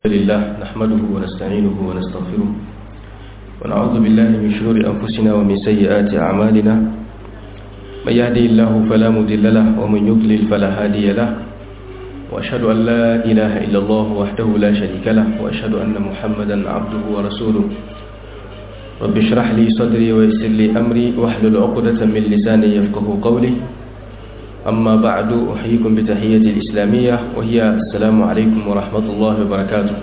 لله نحمده ونستعينه ونستغفره ونعوذ بالله من شرور أنفسنا ومن سيئات أعمالنا من يهدي الله فلا مضل له ومن يضلل فلا هادي له وأشهد أن لا إله إلا الله وحده لا شريك له وأشهد أن محمدا عبده ورسوله رب اشرح لي صدري ويسر لي أمري واحلل عقدة من لساني يفقهوا قولي أما بعد أحييكم بتحية الإسلامية وهي السلام عليكم ورحمة الله وبركاته.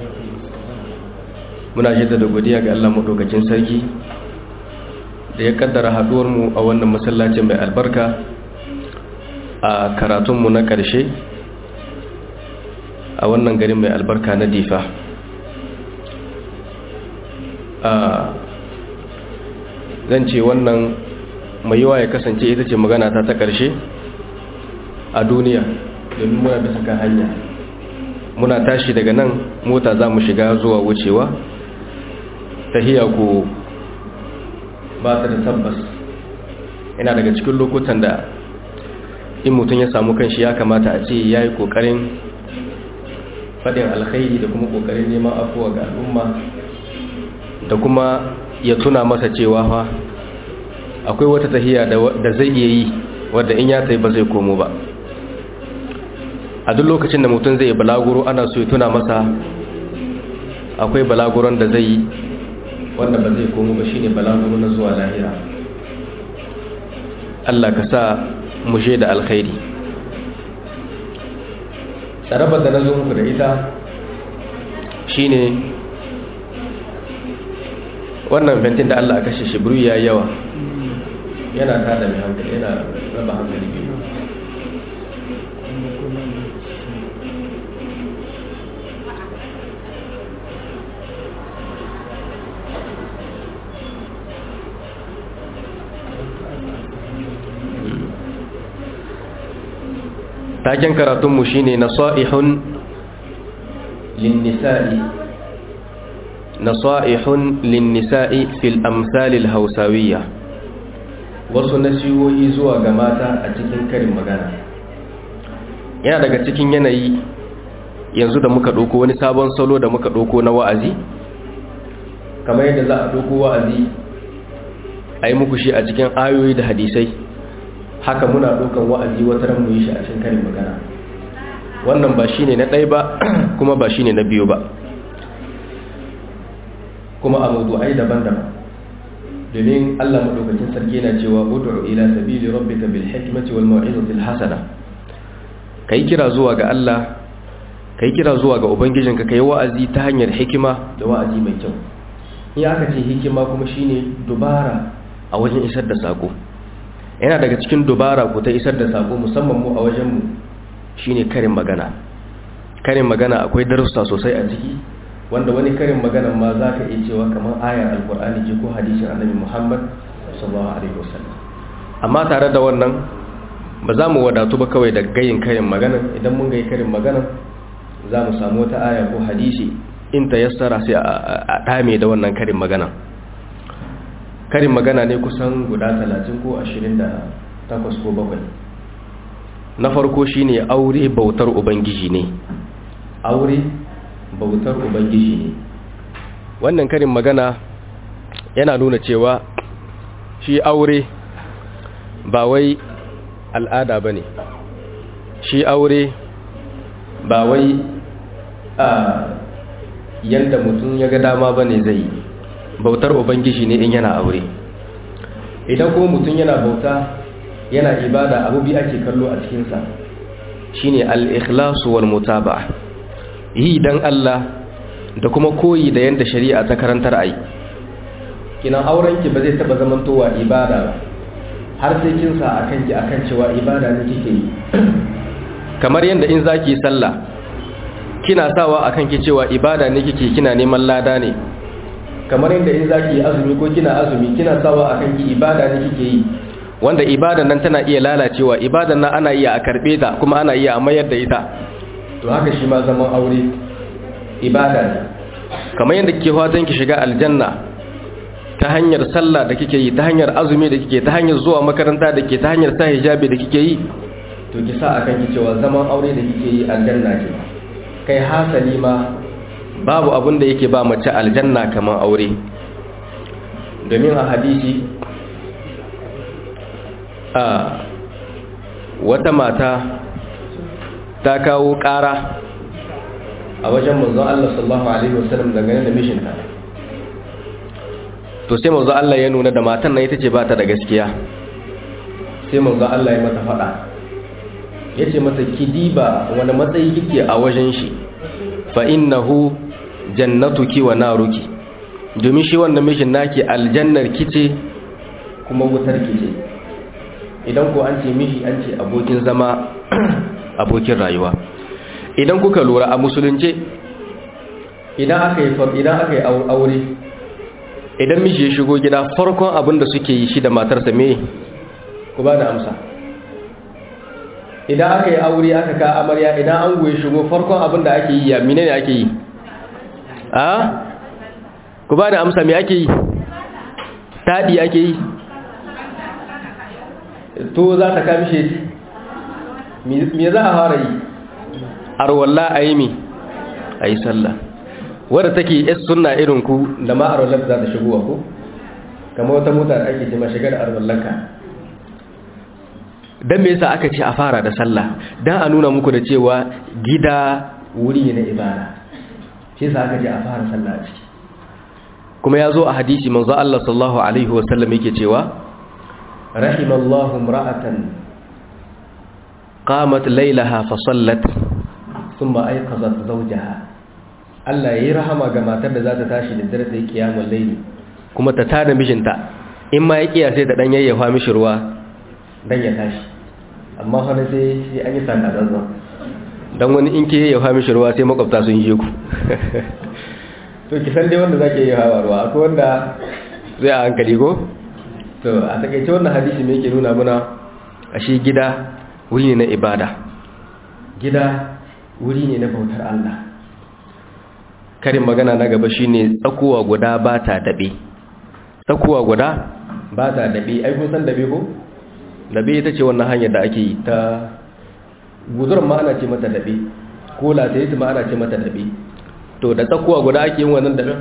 muna jaddada godiya ga Allah madaukakin sarki da ya kaddara haduwar mu a wannan masallacin mai albarka a karatun mu na karshe a wannan garin mai albarka na Difa. Zan ce wannan mai yawa ya kasance ita ce magana ta karshe a duniya domin muna bisa kan hanya muna tashi daga nan mota za mu shiga zuwa wucewa tahiya ko ba ta da tabbas. Yana daga cikin lokutan da in mutum ya samu kanshi ya kamata a ce ya yi ƙoƙarin faɗin alkhairi da kuma ƙoƙarin neman afuwa ga al'umma da kuma ya tuna masa cewa fa akwai wata tahiya da zai iya yi wadda in ya tayi ba zai komo ba. A duk lokacin da mutum zai balaguro ana so ya tuna masa akwai balaguron da zai yi wanda ba zai komo ba, shine balaguro na zuwa lahira. Allah ka sa mu je da alkhairi. Tsarabar da na zo muku da ita shine wannan fentin da Allah aka shi buru ya yawa, yana tada mai hankali, yana raba hankali biyu. Taken karatunmu shine nasaihun linnisa'i fil amsalil hausawiyya, wasu nasihohi zuwa ga mata a cikin karin magana. Yana daga cikin yanayi yanzu da muka ɗauko wani sabon salo da muka ɗauko na wa'azi, kamar yadda za a ɗauko wa'azi a yi muku shi a cikin ayoyi da hadisai, haka muna ɗaukan wa'azi wata ran mu yi shi a cikin karin magana. Wannan ba shine na ɗaya ba kuma ba shine na biyu ba, kuma a mawdu'ai daban-daban. Domin Allah madaukakin sarki yana cewa ud'u ila sabili rabbika bil hikmati wal mau'izati al hasana. Kai kira zuwa ga Allah, kai kira zuwa ga ubangijinka, kai wa'azi ta hanyar hikima da wa'azi mai kyau. In aka ce hikima kuma shine dubara a wajen isar da sako. Yana daga cikin dubara ku ta isar da sako musamman mu a wajenmu shine karin magana. Karin magana akwai darussa sosai a ciki, wanda wani karin magana ma za ka iya cewa kamar ayar alkur'ani ce ko hadisin annabi Muhammad sallallahu alaihi wasallam. Amma tare da wannan ba za mu wadatu ba kawai da gayin karin magana. Idan mun gayi karin magana za mu samu wata aya ko hadisi in ta yassara sai a dame da wannan karin magana. Karin magana ne kusan guda 30 ko 28 ko 7. Na farko shine aure bautar ubangiji ne. Aure bautar ubangiji ne. Wannan karin magana yana nuna cewa shi aure ba wai al'ada bane. Shi aure ba wai yanda mutum ya ga dama bane zai yi. Bautar ubangiji ne in yana aure. Idan kuma mutum yana bauta yana ibada, abu bi ake kallo a cikinsa shine al-ikhlasu wal mutaba'a, yi dan Allah da kuma koyi da yanda shari'a ta karantar ai. Kinan aurenki ba zai taba zamantowa ibada ba har sai kin sa akan ki akan cewa ibada ne kike yi. Kamar yanda in zaki sallah kina sawa akan ki cewa ibada ne kike, kina neman lada ne. Kamar yadda in zaki yi azumi ko kina azumi kina sawa akan ki ibada ne kike yi, wanda ibadan nan tana iya lalacewa, ibadan nan ana iya a karbe ta kuma ana iya a mayar da ita. To haka shi ma zaman aure ibada ne. Kamar yadda kike fatan ki shiga aljanna ta hanyar sallah da kike yi, ta hanyar azumi da kike, ta hanyar zuwa makaranta da kike, ta hanyar sa hijabi da kike yi, to ki sa akan ki cewa zaman aure da kike yi aljanna ce. Kai hasali ma babu abin da yake ba mace aljanna kamar aure. Domin a hadisi wata mata ta kawo ƙara a wajen manzon Allah sallallahu alaihi wasallam dangane da mishinta. To sai manzon Allah ya nuna da matan nan ita ce ba ta da gaskiya. Sai manzon Allah ya mata faɗa, ya ce mata ki diba wani matsayi kike a wajen shi, fa innahu jannatuki wa naruki, domin shi wannan mishin naki aljannar kice kuma wutar kice. Idan ko an ce mishi an ce abokin zama abokin rayuwa. Idan kuka lura a musulunce idan aka yi aure, idan miji ya shigo gida farkon abin da suke yi shi da matarsa me ku ba da amsa. Idan aka yi aure aka ka amarya, idan an goye shigo farkon abin da ake yi ya mine ne ake yi? Ku ba da amsa me ake yi? Taɗi ake yi? To za ta kamishe me za a fara yi? Arwalla a yi mi? A yi sallah. Wadda take yi suna irin ku da ma arwallar za ta shigo ku? Kama wata mota da ake ce ma shigar arwallanka. Don me yasa aka ce a fara da sallah? Don a nuna muku da cewa gida wuri ne na ibada. Shi yasa aka ce a fara sallah a ciki. Kuma ya zo a hadisi manzo Allah sallallahu alaihi wasallam yake cewa rahimallahu imra'atan qamat laylaha fa sallat thumma ayqazat zawjaha. Allah yayi rahama ga matar da za ta tashi da dare sai kiyamul layli kuma ta tada mijinta, in ma ya kiya sai ta dan yayyafa mishi ruwa dan ya tashi. Amma fa sai an yi saka zanzan dan wani in ke yayyafa mishi ruwa sai makwabta sun yi ku. To ki san dai wanda zake yi hawa ruwa, akwai wanda zai a hankali ko? To a takeice wannan hadisi me yake nuna muna? Ashe gida wuri ne na ibada, gida wuri ne na bautar Allah. Karin magana na gaba shine tsakuwa guda ba ta dabe. Tsakuwa guda ba ta dabe. Ai kun san dabe ko? Dabe ita ce wannan hanyar da ake yi ta guzuran ma ana ce mata dabe, ko latayi ma ana ce mata dabe. To da tsakuwa guda ake yin wannan dabe?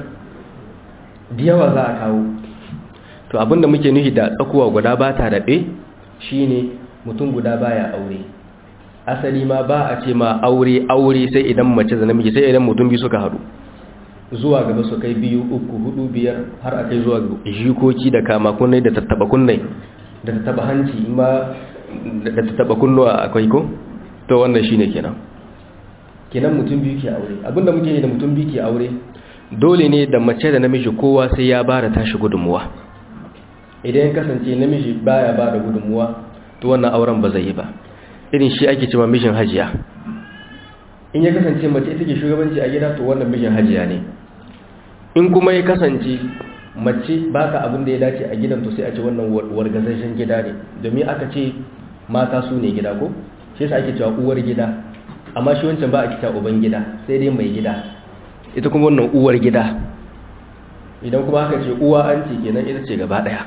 Da yawa za a kawo. To abinda muke nufi da tsakuwa guda ba ta dabe shine mutum guda baya aure. Asali ma ba a ce ma aure sai idan mace da namiji, sai idan mutum biyu suka haɗu. Zuwa gaba su kai 2, 3, 4, 5 har a kai zuwa jikoki da kama kunnai da tattaba kunnai da tattaba hanci ma da tattaba kunnuwa akwai ko? To wannan shine kenan. Kenan mutum biyu ke aure. Abinda muke yi da mutum biyu ke aure, dole ne da mace da namiji kowa sai ya bada tashi gudunmuwa. Idan ya kasance namiji baya bada gudunmuwa, to wannan auren ba zai yi ba. Irin shi ake cewa mijin hajiya. In ya kasance mace take shugabanci a gida, to wannan mijin hajiya ne. In kuma ya kasance mace ba ta abin da ya dace a gidan, to sai a ce wannan wargazashen gida ne. Domin aka ce mata su ne gida ko? Shi yasa ake cewa uwar gida. Amma shi wancan ba a kita uban gida, sai dai mai gida. Ita kuma wannan uwar gida. Idan kuma aka ce uwa an ce kenan ita ce gaba daya.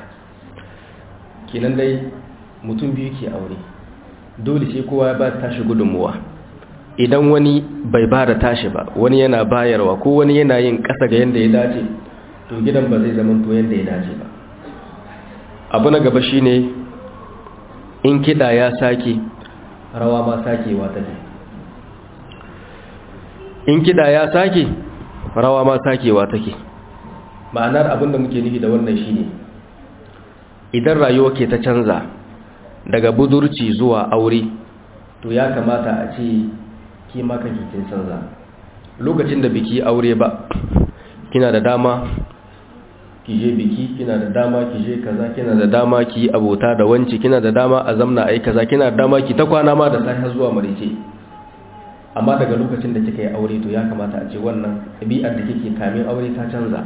Kenan dai mutum biyu ke aure. Dole sai kowa ya ba tashi gudunmuwa. Idan wani bai ba da tashi ba, wani yana bayarwa ko wani yana yin ƙasa ga yanda ya dace, to gidan ba zai zama to yanda ya dace ba. Abu na gaba shine in kiɗa ya sake, rawa ma sakewa take. In kiɗa ya sake, rawa ma sakewa take. Ma'anar abin da muke nufi da wannan shine idan rayuwa ke ta canza daga budurci zuwa aure, to ya kamata a ce ki maka kin canza. Lokacin da biki aure ba, kina da dama ki je biki, kina da dama ki je kaza, kina da dama ki abota da wanci, kina da dama a zamna ai kaza, kina da dama ki ta kwana ma da sai zuwa marice. Amma daga lokacin da kika yi aure, to ya kamata a ce wannan ɗabi'ar da kike kamin aure ta canza.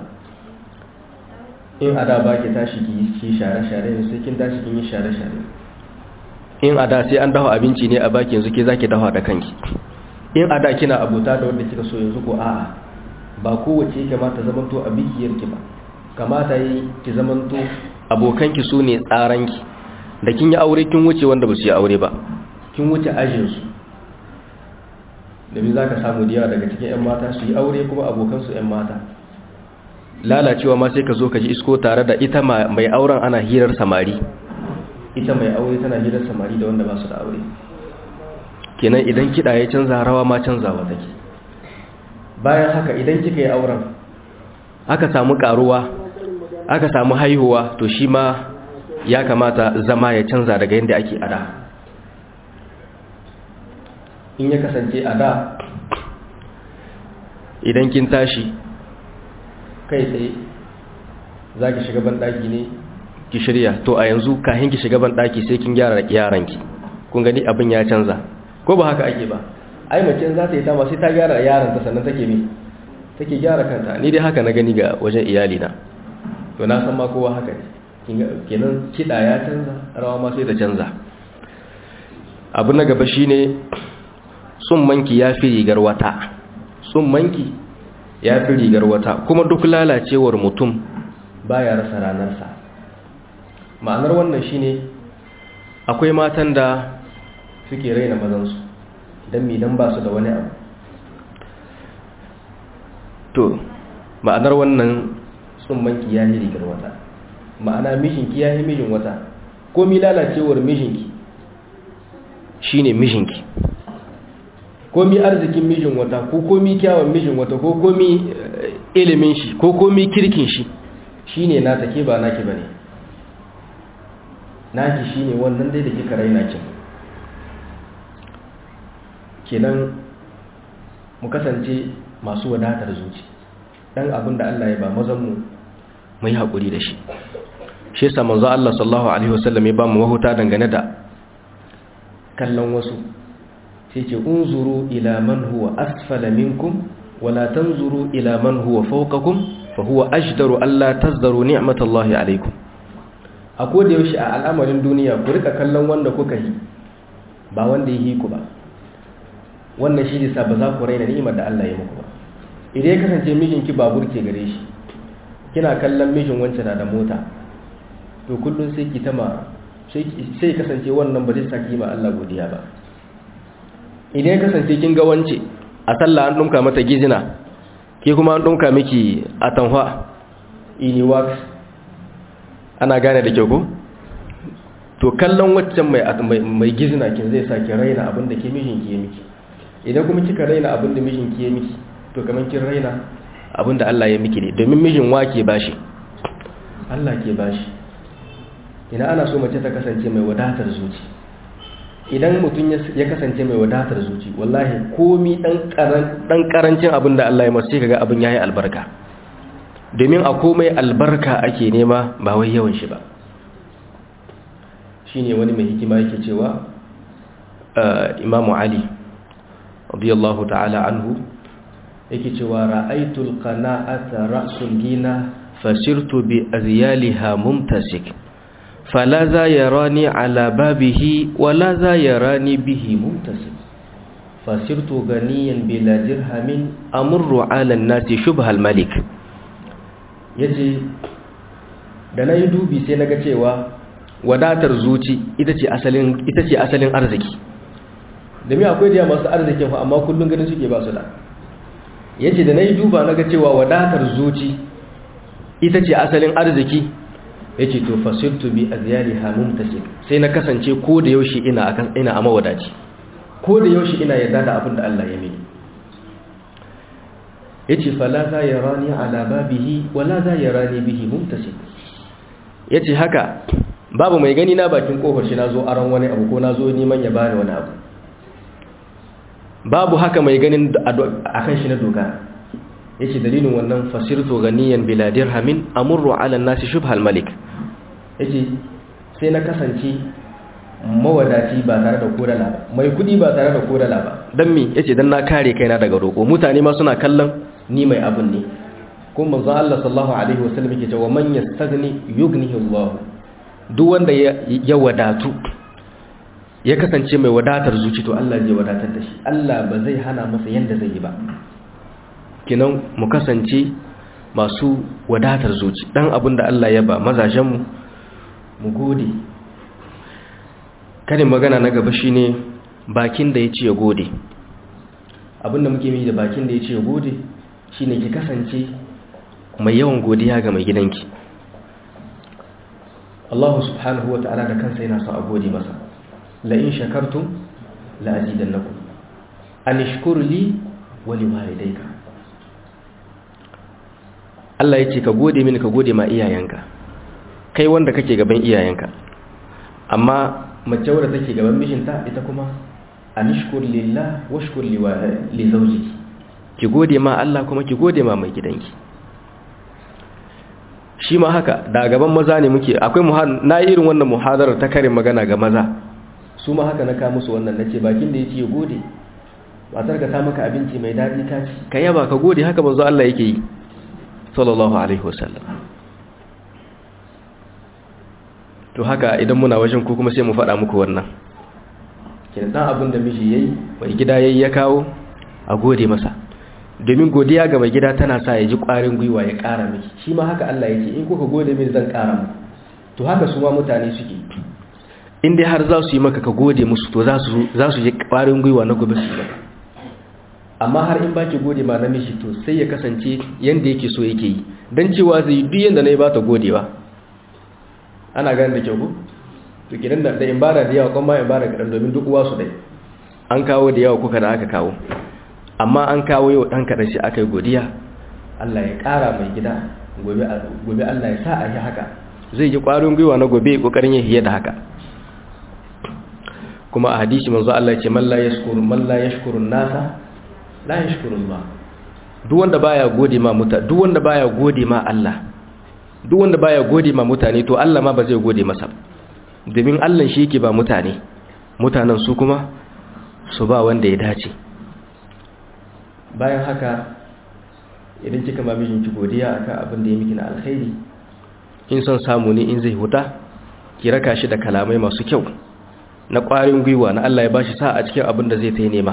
In ada ba ki tashi ki share-share, sai kin tashi kin yi share-share. In ada sai an dafa abinci ne a baki, yanzu ke zaki dafa da kanki. In ada kina abota da wanda kika so, yanzu ko a'a, ba kowace kamata zamanto a bikiyar ki ba. Kamata yi ki zamanto abokanki su ne tsaranki. Da kin yi aure kin wuce wanda ba su yi aure ba, kin wuce ajinsu. domin za ka samu da yawa daga cikin 'yan mata su yi aure kuma abokansu 'yan mata lalacewa ma sai ka zo ka ji isko tare da ita mai auren ana hirar samari, ita mai aure tana hirar samari da wanda ba su da aure. Kenan idan kiɗa ya canza, rawa ma canzawa take. Bayan haka idan kika yi auren aka samu karuwa, aka samu haihuwa, to shi ma ya kamata zama ya canza daga yadda ake ada. In ya kasance ada idan kin tashi kai tsaye za ki shiga banɗaki ne ki shirya, to a yanzu kahin ki shiga banɗaki sai kin gyara yaranki. Kun gani abin ya canza, ko ba haka ake ba? Ai mace za ta yi tama sai ta gyara yaranta sannan take gyara kanta. Ni dai haka na gani ga wajen iyalina, to na san ma kowa haka ne. Kenan kiɗa ya canza, rawa ma sai ta canza. Abu na gaba shine tsummanki ya fi rigar wata. Tsummanki ya fi rigar wata, kuma duk lalacewar mutum baya rasa ranarsa. Ma'anar wannan shine akwai matan da suke raina mazansu dan ba su da wani abu. To ma'anar wannan tsummanki ya yi rigar wata, ma'ana mijinki ya yi mijin wata. Komi lalacewar mijinki shine mijinki, komi arzikin mijin wata, ko komi kyawun mijin wata, ko komi ilimin shi, ko komi kirkin shi, shine na take ba naki bane. Naki shine wannan dai da kika raina kin. Kenan mu kasance masu wadatar zuci. Dan abin da Allah ya ba mazan mu yi hakuri da shi. Shi yasa manzo Allah sallallahu alaihi wasallam ya ba mu wahuta dangane da kallon wasu. Sai ce unzuru ila man huwa asfala minkum wala tanzuru ila man huwa fawqakum fa huwa ajdaru alla tazdaru ni'matallahi alaikum. A koda yaushe a al'amarin duniya ku rika kallon wanda kuka yi, ba wanda yi ku ba. Wannan shi ne sa ba za ku raina ni'imar da Allah ya muku ba. Idan ya kasance mijinki babur ke gare shi, kina kallon mijin wancan na da mota, to kullum sai ki tama sai kasance wannan ba zai saki ma Allah godiya ba. Idan ya kasance kin ga wance a sallah an dunka mata gizina, ke kuma an dunka miki atanwa ini wax, ana gane da kyau ko? To kallon waccan mai gizina kin zai saki raina abin da ke mijinki ya miki. Idan kuma kika raina abin da mijinki ya miki, to kamar kin raina abin da Allah ya miki ne, domin mijin wa ke bashi? Allah ke bashi. Ina ana so mace ta kasance mai wadatar zuci. Idan mutum ya kasance mai wadatar zuci, wallahi komi dan karancin abin da Allah ya masa sai kaga abin yayi albarka. Domin a komai albarka ake nema, ba wai yawan shi ba. Shine wani mai hikima yake cewa Imam Ali radiyallahu ta'ala anhu yake cewa ra'aytul qana'ata ra'sul gina fasirtu bi azyaliha mumtasik fala za yarani ala babihi wala za yarani bihi mumtasik fasirtu ganiyan bila dirhamin amurru ala an-nasi shubhal malik. Yace da nayi dubi sai naga cewa wadatar zuci ita ce asalin arziki. Domin akwai da masu arzikin fa amma kullun ganin suke ba su da. Yace da nayi duba naga cewa wadatar zuci ita ce asalin arziki, yace to fasirtu bi azyaliha mumtasik, sai na kasance ko da yaushe ina a mawadaci, ko da yaushe ina yarda da abin da Allah ya mini. Yace fala za yarani ala babihi wala za yarani bihi mumtasik. Yace haka babu mai gani na bakin kofar shi nazo aran wani abu ko nazo neman ya bani wani abu. Babu haka mai ganin akan shi na doka. Yace dalilin wannan fasirtu ganiyan bila dirhamin amurru ala nasi shubhal malik. Yace sai na kasance mawadaci ba tare da kodala ba, mai kudi ba tare da kodala ba. Dan me? Yace dan na kare kaina daga roko. Mutane ma suna kallon ni mai abun ne. Kuma manzo Allah sallallahu alaihi wasallam yake cewa man yastaghni yughnihi Allah. Duk wanda ya wadatu ya kasance mai wadatar zuci, to Allah zai wadatar da shi. Allah ba zai hana masa yanda zai yi ba. Kinan mu kasance masu wadatar zuci. Dan abin da Allah ya ba mazajenmu mu gode. Karin magana na gaba shine bakin da ya ci ya gode. abinda muke yi da bakin da yace gode shine ki kasance mai yawan godiya ga mai gidanki. Allah subhanahu wa ta'ala da kansa yana son a gode masa. La in shakartum la azidannakum. An ishkur li wa li walidayka. Allah yace ka gode mini ka gode ma iyayenka. Kai wanda kake gaban iyayenka. Amma mace wadda take gaban mijinta ita kuma an ishkur lillah wa ishkur li zawjiki. Ki gode ma Allah kuma ki gode ma mai gidanki. Shi ma haka da gaban maza ne muke akwai na irin wannan muhadarar ta karin magana ga maza su ma haka na ka musu wannan nace bakin da yace gode matar ka ta maka abinci mai dadi ka ci ka yaba ka gode haka manzo Allah yake yi sallallahu alaihi wasallam. To haka idan muna wajen ku kuma sai mu faɗa muku wannan kin dan abin da miji yayi mai gida yayi ya kawo a gode masa, domin godiya ga mai gida tana sa ya ji ƙwarin gwiwa ya ƙara miki. Shi ma haka Allah yake in kuka gode min zan ƙara muku. To haka su ma mutane suke, in dai har za su yi maka ka gode musu to za su ji ƙwarin gwiwa na gobe su yi maka. Amma har in baki gode ma namiji to sai ya kasance yanda yake so yake yi, dan cewa zai yi duk yanda nayi ba ta godewa. Ana ganin da kyau ko to kidan da in bara da yawa kuma in bara kadan domin duk uwa su dai an kawo da yawa kuka da aka kawo, amma an kawo yau ɗan kaɗan shi aka yi godiya. Allah ya ƙara mai gida gobe Allah ya sa a yi haka, zai ji ƙwarin gwiwa na gobe ƙoƙarin ya hiye da haka. Kuma a hadisi manzo Allah ya ce man la yashkuru nasa la yashkuru Allah. Duk wanda baya gode ma duk wanda baya gode ma Allah, duk wanda baya gode ma mutane to Allah ma ba zai gode masa, domin Allah shi yake ba mutanen su kuma su ba wanda ya dace. Bayan haka idan kika ma mijinki godiya akan abin da ya miki na alkhairi, in son samu ne in zai huta ki raka shi da kalamai masu kyau na ƙwarin gwiwa na Allah ya bashi sa a cikin abin da zai ta yi nema.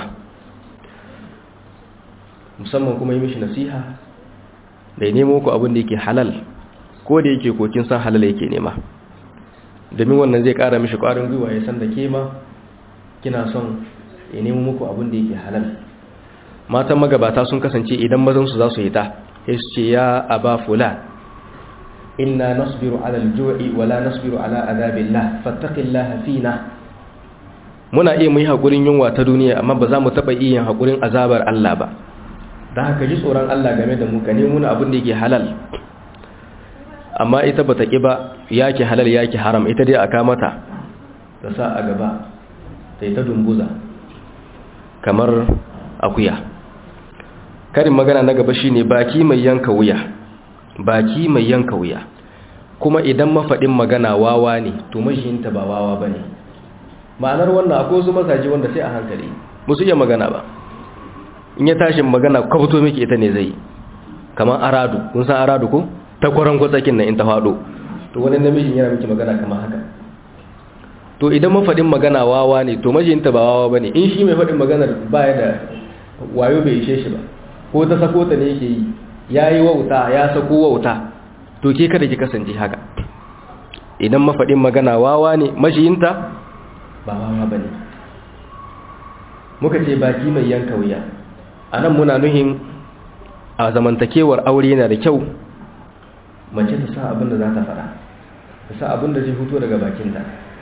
Musamman kuma yi mishi nasiha da ya nemo ku abin da yake halal, ko da yake kokin san halal yake nema, domin wannan zai ƙara mishi ƙwarin gwiwa ya san da ke ma kina son ya nemo muku abin da yake halal. Matan magabata sun kasance idan mazansu za su yi ta sai su ce ya aba fulan inna nasbiru ala al-ju'i wa la nasbiru ala adabillah fattaqillaha fina. Muna iya mu yi hakurin yunwa ta duniya amma ba za mu taba iya hakurin azabar Allah ba, dan haka ji tsoron Allah game da mu, ka nemo mu abin da yake halal. Amma ita bata ki ba, yake halal yake haram, ita dai aka mata ta sa a gaba sai ta dumbuza kamar akuya. Karin magana na gaba shine baki mai yanka wuya. Baki mai yanka wuya. Kuma idan mafadin magana wawa ne to mashinta ba wawa bane. Ma'anar wannan akwai wasu masaji wanda sai a hankali musu iya magana ba, in ya tashi magana kwafto miki ita ne zai, kamar aradu. Kun san aradu ko? Ta kwaran kwatsakin nan in ta fado to wani namijin yana miki magana kamar haka. To idan mafadin magana wawa ne to mashinta ba wawa bane. In shi mai fadin maganar baya da wayo bai ishe shi ba, ko ta sako ta ne yake yi, yayi wauta ya sako wauta, to ke kada ki kasance haka. Idan mafadin magana wawa ne mashiyinta ba wawa bane. Muka ce baki mai yanka wuya, anan muna nuhin a zamantakewar aure yana da kyau mace ta sa abin da za ta fara, ta sa abin da zai fito daga bakinta.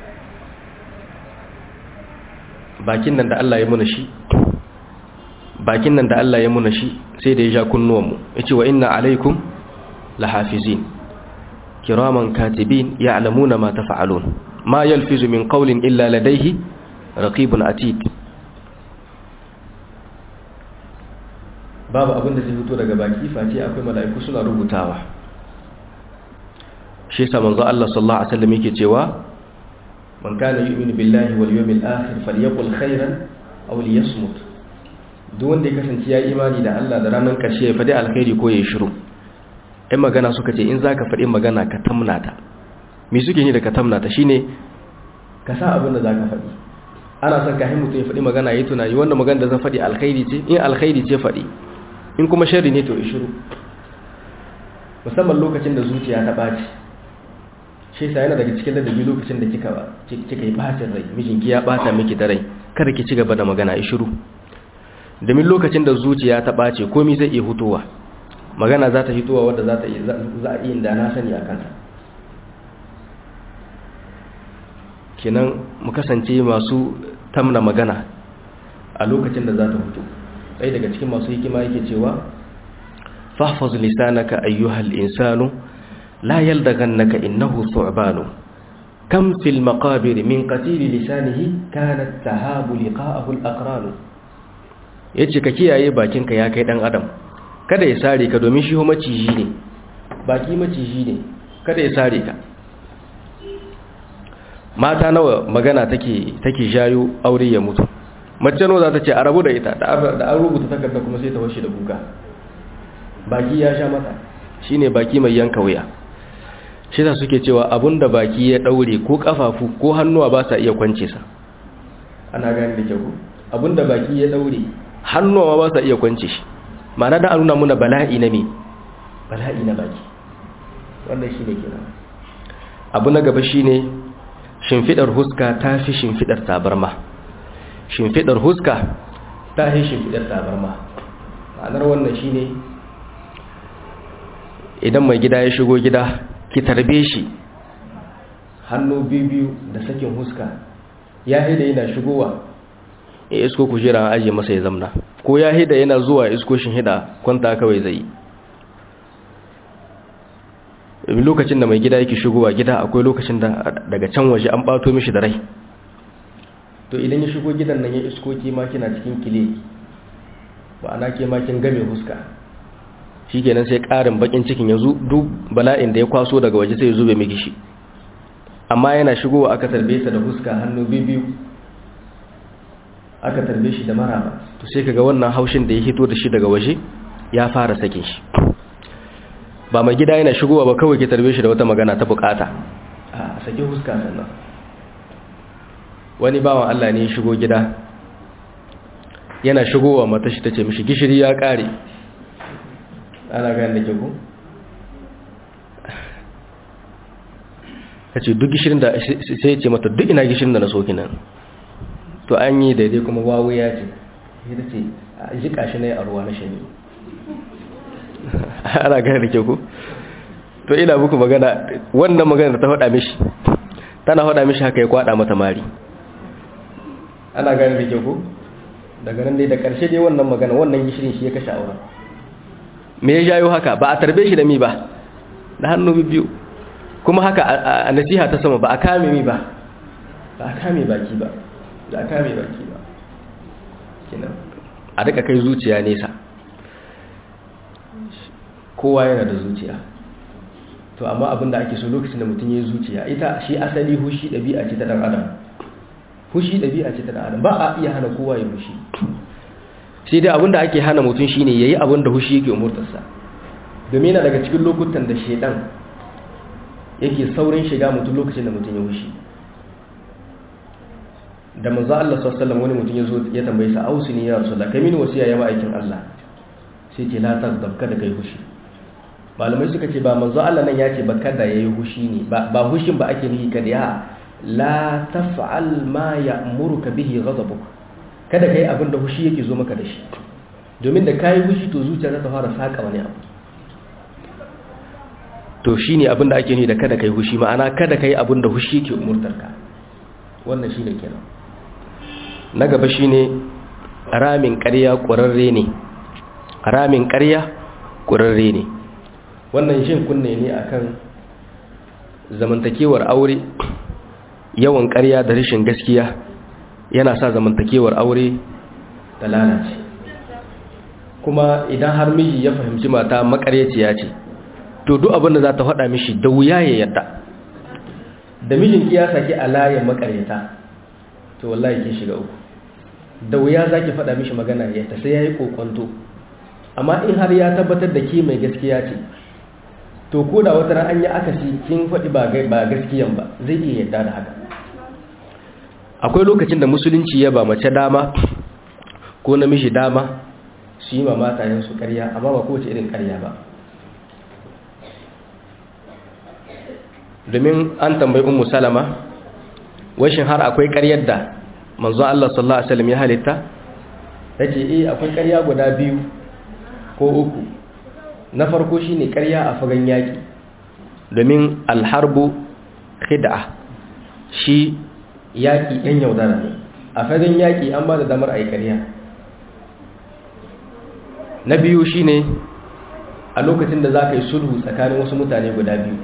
Bakin nan da Allah ya muna shi, bakin nan da Allah ya muna shi sai da ya ja kunnuwanmu, ya ce wa inna alaikum lahafizin kiraman katibin ya'lamuna ma tafa'alun ma yalfizu min qawlin illa ladayhi raqibun atid. Babu abin da zai fito daga baki face akwai mala'iku suna rubutawa. Shi yasa manzo Allah sallallahu alaihi wasallam yake cewa man kana yu'minu billahi wal yawmil akhir falyaqul khairan aw liyasmut. Duk wanda ya kasance ya imani da Allah da ranar ƙarshe ya faɗi alkhairi ko ya shiru. Ai magana suka ce in zaka faɗi magana ka tamnata. Me suke yi da ka tamnata? Shine ka sa abin da zaka faɗi. Ana son ka mutum ya faɗi magana yayi tunani wannan magana da zan faɗi alkhairi ce, in alkhairi ce faɗi, in kuma sharri ne to ya shiru. Musamman lokacin da zuciya ta baci. Shi yasa yana daga cikin ladabi lokacin da kika yi bacin rai, mijinki ya bata miki da rai, kada ki ci gaba da magana, ya shiru. domin lokacin da zuciya ta ɓace komai zai iya hutowa, magana za ta hitowa wadda za a iya da na sani a kanta. kenan mu kasance masu tamna magana a lokacin da za ta fito. Ɗaya daga cikin masu hikima yake cewa fahfaz lisanaka ayyuhal insanu la yaldaghannaka innahu thu'banu kam fil maqabir min qatil lisanihi kanat tahabu liqa'ahu al-aqran. Yace ka kiyaye bakinka ya kai dan adam, kada ya sare ka domin shi maciji ne, baki maciji ne, kada ya sare ka. Mata nawa magana take jayo aure ya mutu, mace nawa za ta ce a rabu da ita, da an rubuta takarda kuma sai ta washe da kuka. Baki ya sha mata, shine baki mai yanka wuya. Shi da suke cewa abinda baki ya daure ko kafafu ko hannuwa ba sa iya kwance sa. Ana gani da kyau, abinda baki ya daure hannuwa ba sa iya kwance shi. Ma'ana da an nuna muna bala'i na me? Bala'i na baki. Wannan shine kenan. Abu na gaba shine shimfidar huska ta fi shimfidar tabarma. Shimfidar huska ta fi shimfidar tabarma. Ma'anar wannan shine idan mai gida ya shigo gida, ki tarbe shi hannu biyu da sakin huska. Ya haida yana shigowa ya isko kujera aje masa ya zamna, ko ya haida yana zuwa isko shin hida kwanta kawai zai. Lokacin da mai gida yake shigowa gida akwai lokacin da daga can waje an bato mishi da rai. To idan ya shigo gidan nan ya isko ki ma kina cikin kile, ma'ana ke ma kin game huska, shikenan sai ƙarin bakin cikin yanzu duk bala'in da ya kwaso daga waje sai ya zube miki shi. Amma yana shigowa aka tarbe sa da huska hannu biyu, aka tarbe shi da maraba, to sai kaga wannan haushin da ya hito da shi daga waje ya fara sakin shi. Ba mai gida yana shigowa ba kawai ki tarbe shi da wata magana ta bukata, a sake huska sannan. Wani bawan Allah ne ya shigo gida, yana shigowa mata shi tace mishi gishiri ya kare. Ana gane da ke ku? Kace duk gishirin da sai ya ce mata duk ina gishirin da na so kinan. To an yi daidai kuma wawu ya ce, ita ce a jika shi ne a ruwa na shani. Ana gane da ke ku? To ina muku magana, wannan magana da ta faɗa mishi, tana faɗa mishi haka ya kwaɗa mata mari. Ana gane da ke ku? Daga nan dai da ƙarshe dai wannan magana, wannan gishirin shi ya kashe auren. Me ya jayo haka? Ba a tarbe shi da mi ba, da hannu biyu. Kuma haka a nasiha ta sama ba a kame mi ba, ba a kame baki ba, da a kame baki ba. Kenan a rika kai zuciya nesa. Kowa yana da zuciya. To amma abin da ake so lokacin da mutum ya yi zuciya, ita shi asali hushi ɗabi'a ce ta ɗan adam. Hushi ɗabi'a ce ta ɗan adam, ba a iya hana kowa ya hushi. Sai dai abinda ake hana mutum shine yayi abinda hushi yake umurtarsa. Domin yana daga cikin lokutan da shedan yake saurin shiga mutum lokacin da mutum ya hushi. Da manzo Allah sallallahu alaihi wasallam wani mutum yazo ya tambaye sa ausini ya rasulullah kai mini wasiya ya ba aikin Allah. Sai ce la tazdab kada kai hushi. Malamai suka ce ba manzo Allah nan ya ce ba kada yayi hushi ne, ba hushin ba ake nihi kada ya la taf'al ma ya'muruka bihi ghadabuk. Kada ka yi abin da hushi yake zo maka da shi, domin da ka yi hushi to zuciya za ta fara saƙa wani abu. To shi ne abin da ake ni da kada ka yi hushi, ma'ana kada ka yi abin da hushi yake umurtarka. Wannan shi ne kenan. Na gaba shi ne ramin ƙarya ƙwararre ne. Ramin ƙarya ƙwararre ne. Wannan shin kunne ne akan zamantakewar aure, yawan ƙarya da rashin gaskiya yana sa zamantakewar aure ta lalace. Kuma idan har miji ya fahimci mata makaryaciya ce, to duk abin da za ta faɗa mishi da wuya ya yadda. Da mijinki ya saki a layin makaryata, to wallahi ke shiga uku. Da wuya za ki faɗa mishi magana ya ta sai ya yi kokonto. Amma in har ya tabbatar da ke mai gaskiya ce, to ko da wata ran an yi akasi kin faɗi ba gaskiyan ba, zai iya yadda da haka. Akwai lokacin da musulunci ya ba mace dama ko namiji dama su yi ma matayensu ƙarya, amma ba kowace irin ƙarya ba. Domin an tambayi Ummu Salama, washin har akwai ƙaryar da manzon Allah sallallahu alaihi wasallam ya halitta? tace akwai ƙarya guda biyu ko uku. Na farko shine ƙarya a fagen yaki, domin alharbu khid'a, shi yaki ɗan yaudara ne. A fagen yaki an ba da damar ai ƙarya. Na biyu shine a lokacin da zaka yi sulhu tsakanin wasu mutane guda biyu,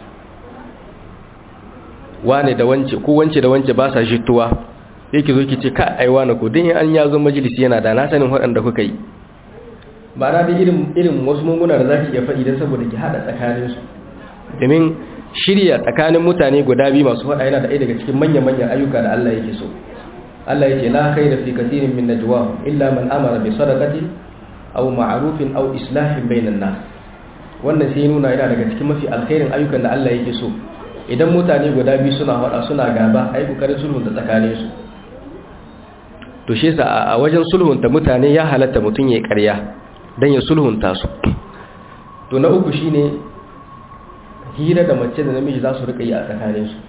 wane da wance ko wance da wance ba sa jituwa, yake zo ki ce ka ai wane ko din an yazo majalisi yana da na sanin waɗanda kuka yi, ba na da irin wasu munguna da zaki iya faɗi dan saboda ki hada tsakanin su. Domin shirya tsakanin mutane guda biyu masu faɗa yana da ɗaya daga cikin manyan ayyuka da Allah yake so. Allah yake la khayra fi kathirin min najwahum illa man amara bi sadaqatin aw ma'rufin aw islahin bainan nas. Wannan sai nuna yana daga cikin mafi alkhairin ayyukan da Allah yake so. Idan mutane guda biyu suna hada suna gaba, ai kokarin sulhunta tsakanin su. To shi yasa a wajen sulhunta mutane ya halatta mutun yayi ƙarya dan ya sulhunta su. To na uku shine hira da mace da namiji za su rika yi a tsakanin su.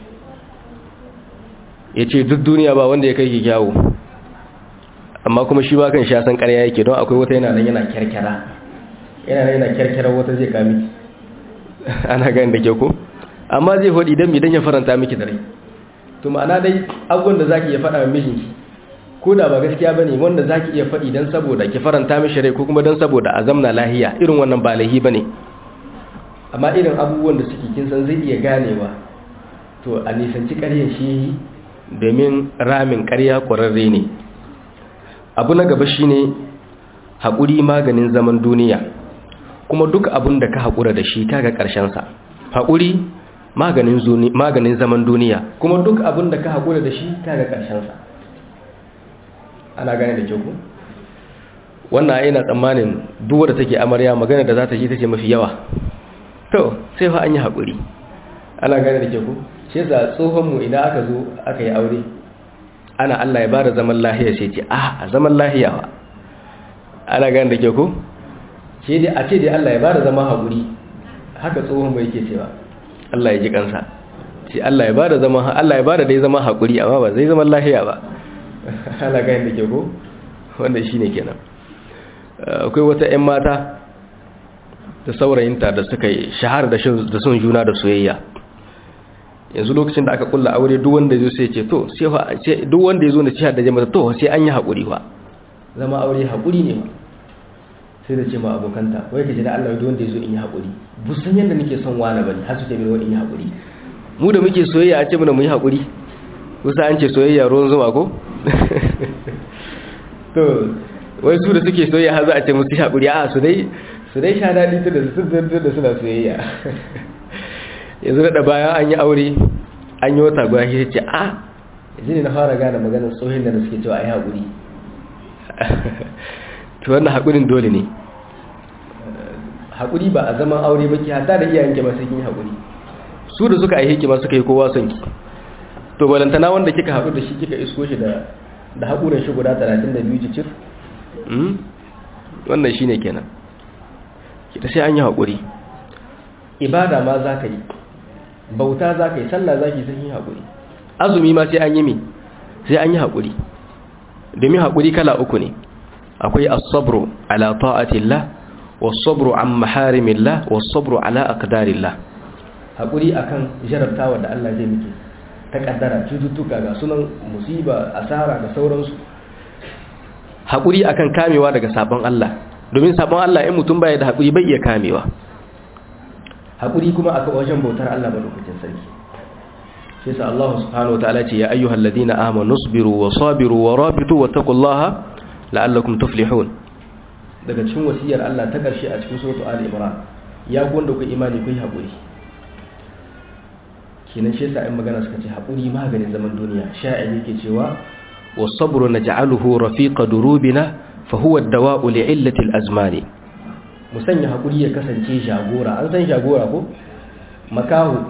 Yace duk duniya ba wanda ya kai ki kyawu, amma kuma shi ba kan sha san ƙarya yake, don akwai wata yana nan yana kyarkyara wata zai kami ana ganin da ke ko, amma zai faɗi idan ya faranta miki da rai. To ma'ana dai abubuwan da zaki iya faɗa wa mijinki ko da ba gaskiya bane, wanda zaki iya faɗi dan saboda ki faranta mishi rai ko kuma dan saboda a zamna lahiya, irin wannan ba laihi bane. Amma irin abubuwan da suke kin san zai iya ganewa, to a nisanci ƙaryar shi, domin ramin ƙarya ƙwararre ne. Abu na gaba shine haƙuri maganin zaman duniya, kuma duk abun da ka haƙura da shi kaga ƙarshen sa. Haƙuri maganin zaman duniya, kuma duk abun da ka haƙura da shi kaga ƙarshen sa. Ana gane da kyau ko? Wannan ina tsammanin duk wanda take amarya magana da za ta ji tace mafi yawa. To sai fa an yi haƙuri. Ana gane da kyau ko? Shi yasa tsohon mu idan aka zo aka yi aure, ana Allah ya bada zaman lahiya sai ce a zaman lahiya wa. Ana gane da kyau ko? Sai dai a ce dai Allah ya bada zaman haƙuri, haka tsohon mu yake cewa. Allah ya ji kansa. Sai Allah ya bada dai zaman haƙuri, amma ba zai zaman lahiya ba. Ana gane da kyau ko? Wannan shine kenan. Akwai wata 'yan mata da saurayinta da suka yi shahara da son juna da soyayya. Yanzu lokacin da aka kulla aure, duk wanda zai sai ce to sai duk wanda yazo da ciyar da jama'a to sai an yi hakuri fa. Zama aure hakuri ne ba. Sai da ce ma abokanta, wai kaje da Allah duk wanda yazo in yi hakuri. Bu san yanda nake son wani bane, har su ce min wai in yi hakuri. Mu da muke soyayya a ce mana mu yi hakuri. Kusa an ce soyayya ruwan zuma ko? To wai su da suke soyayya har za a ce musu hakuri, a su dai sha dadi da suna soyayya. Yanzu da bayan an yi aure, an yi wata guda shi ce yanzu ne na fara gane maganar tsohin da suke cewa a yi haƙuri. To wannan haƙurin dole ne. Haƙuri ba a zaman aure ba ki, hata da iyayen ki masu kin haƙuri. Su da suka aihe ki ma suka yi kowa son ki. To balantana wanda kika haɗu da shi kika isko shi da haƙurin shi guda 32 cicir. Wannan shi ne kenan. Kita sai an yi haƙuri. Ibada ma za ka yi, bauta za ka yi, sallah za ki sun yi haƙuri. Azumi ma sai an yi mi, sai an yi haƙuri. Domin haƙuri kala uku ne. Akwai as-sabru ala ta'atillah, was-sabru an maharimillah, was-sabru ala aqdarillah. Haƙuri akan jarabtawa da Allah zai miki ta kaddara, cututtuka ga sunan, musiba, asara da sauransu. Haƙuri akan kamewa daga sabon Allah, domin sabon Allah in mutum baya da haƙuri bai iya kamewa. Haƙuri kuma aka wajen bautar Allah madaukakin sarki. Sai sa Allah subhanahu wataala ce ya ayyuhal ladina amanu sabiru wa sabiru wa rabitu wattaqullaha la'allakum tuflihun. Daga cikin wasiyar Allah ta ƙarshe a cikin suratul Ali Imran, ya ku wanda ku imani ku yi haƙuri. Kenan shi yasa in magana suka ce haƙuri maganin zaman duniya. Sha'ir yake cewa was-sabru naj'aluhu rafiqa durubina fa huwa ad-dawa'u li'illati al-azmani. Mu sanya haƙuri ya kasance jagora. An san jagora ko? Makahu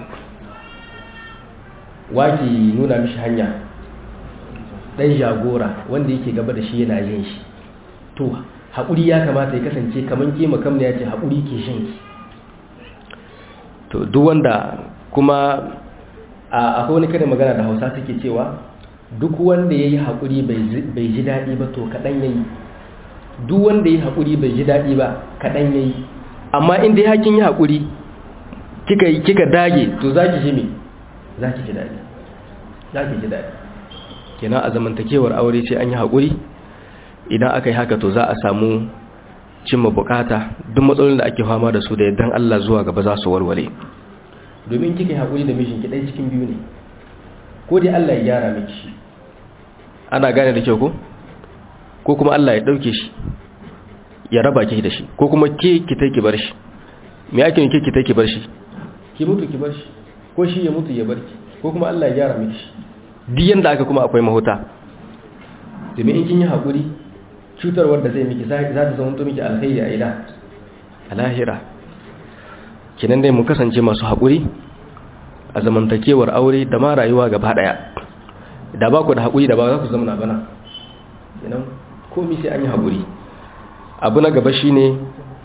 waki nuna mishi hanya, dan jagora wanda yake gaba da shi yana yin shi. To haƙuri ya kamata ya kasance kaman ke makam ne, ya ce haƙuri ke shan ki. To duk wanda kuma akwai wani karin magana da Hausa suke cewa duk wanda yayi haƙuri bai ji daɗi ba to kaɗan yayi. duk wanda ya haƙuri bai ji daɗi ba kaɗan ya yi, amma inda ya hakin yi haƙuri kika dage to za ki ji me za ki ji daɗi kenan a zamantakewar aure sai an yi haƙuri. Idan aka yi haka to za a samu cimma bukata, duk matsalolin da ake fama da su da yardan Allah zuwa gaba za su warware. Domin kika yi haƙuri da mijinki ɗaya cikin biyu ne, ko dai Allah ya gyara miki shi, ana gane da kyau ko kuma Allah ya ɗauke shi ya raba ki da shi, ko kuma ki ki bar shi. Me ake yin ki ki bar shi? Ki mutu ki bar shi, ko shi ya mutu ya bar ki, ko kuma Allah ya gyara miki shi. Duk yanda aka kuma akwai mahuta. Domin in kin yi haƙuri, cutarwar da zai miki za ta zama miki alkhairi a ila a lahira. Kinan dai mu kasance masu haƙuri a zamantakewar aure da ma rayuwa gaba ɗaya. Da ba ku da haƙuri da ba za ku zama na bana. Kinan komai sai an yi haƙuri. Abu na gaba shine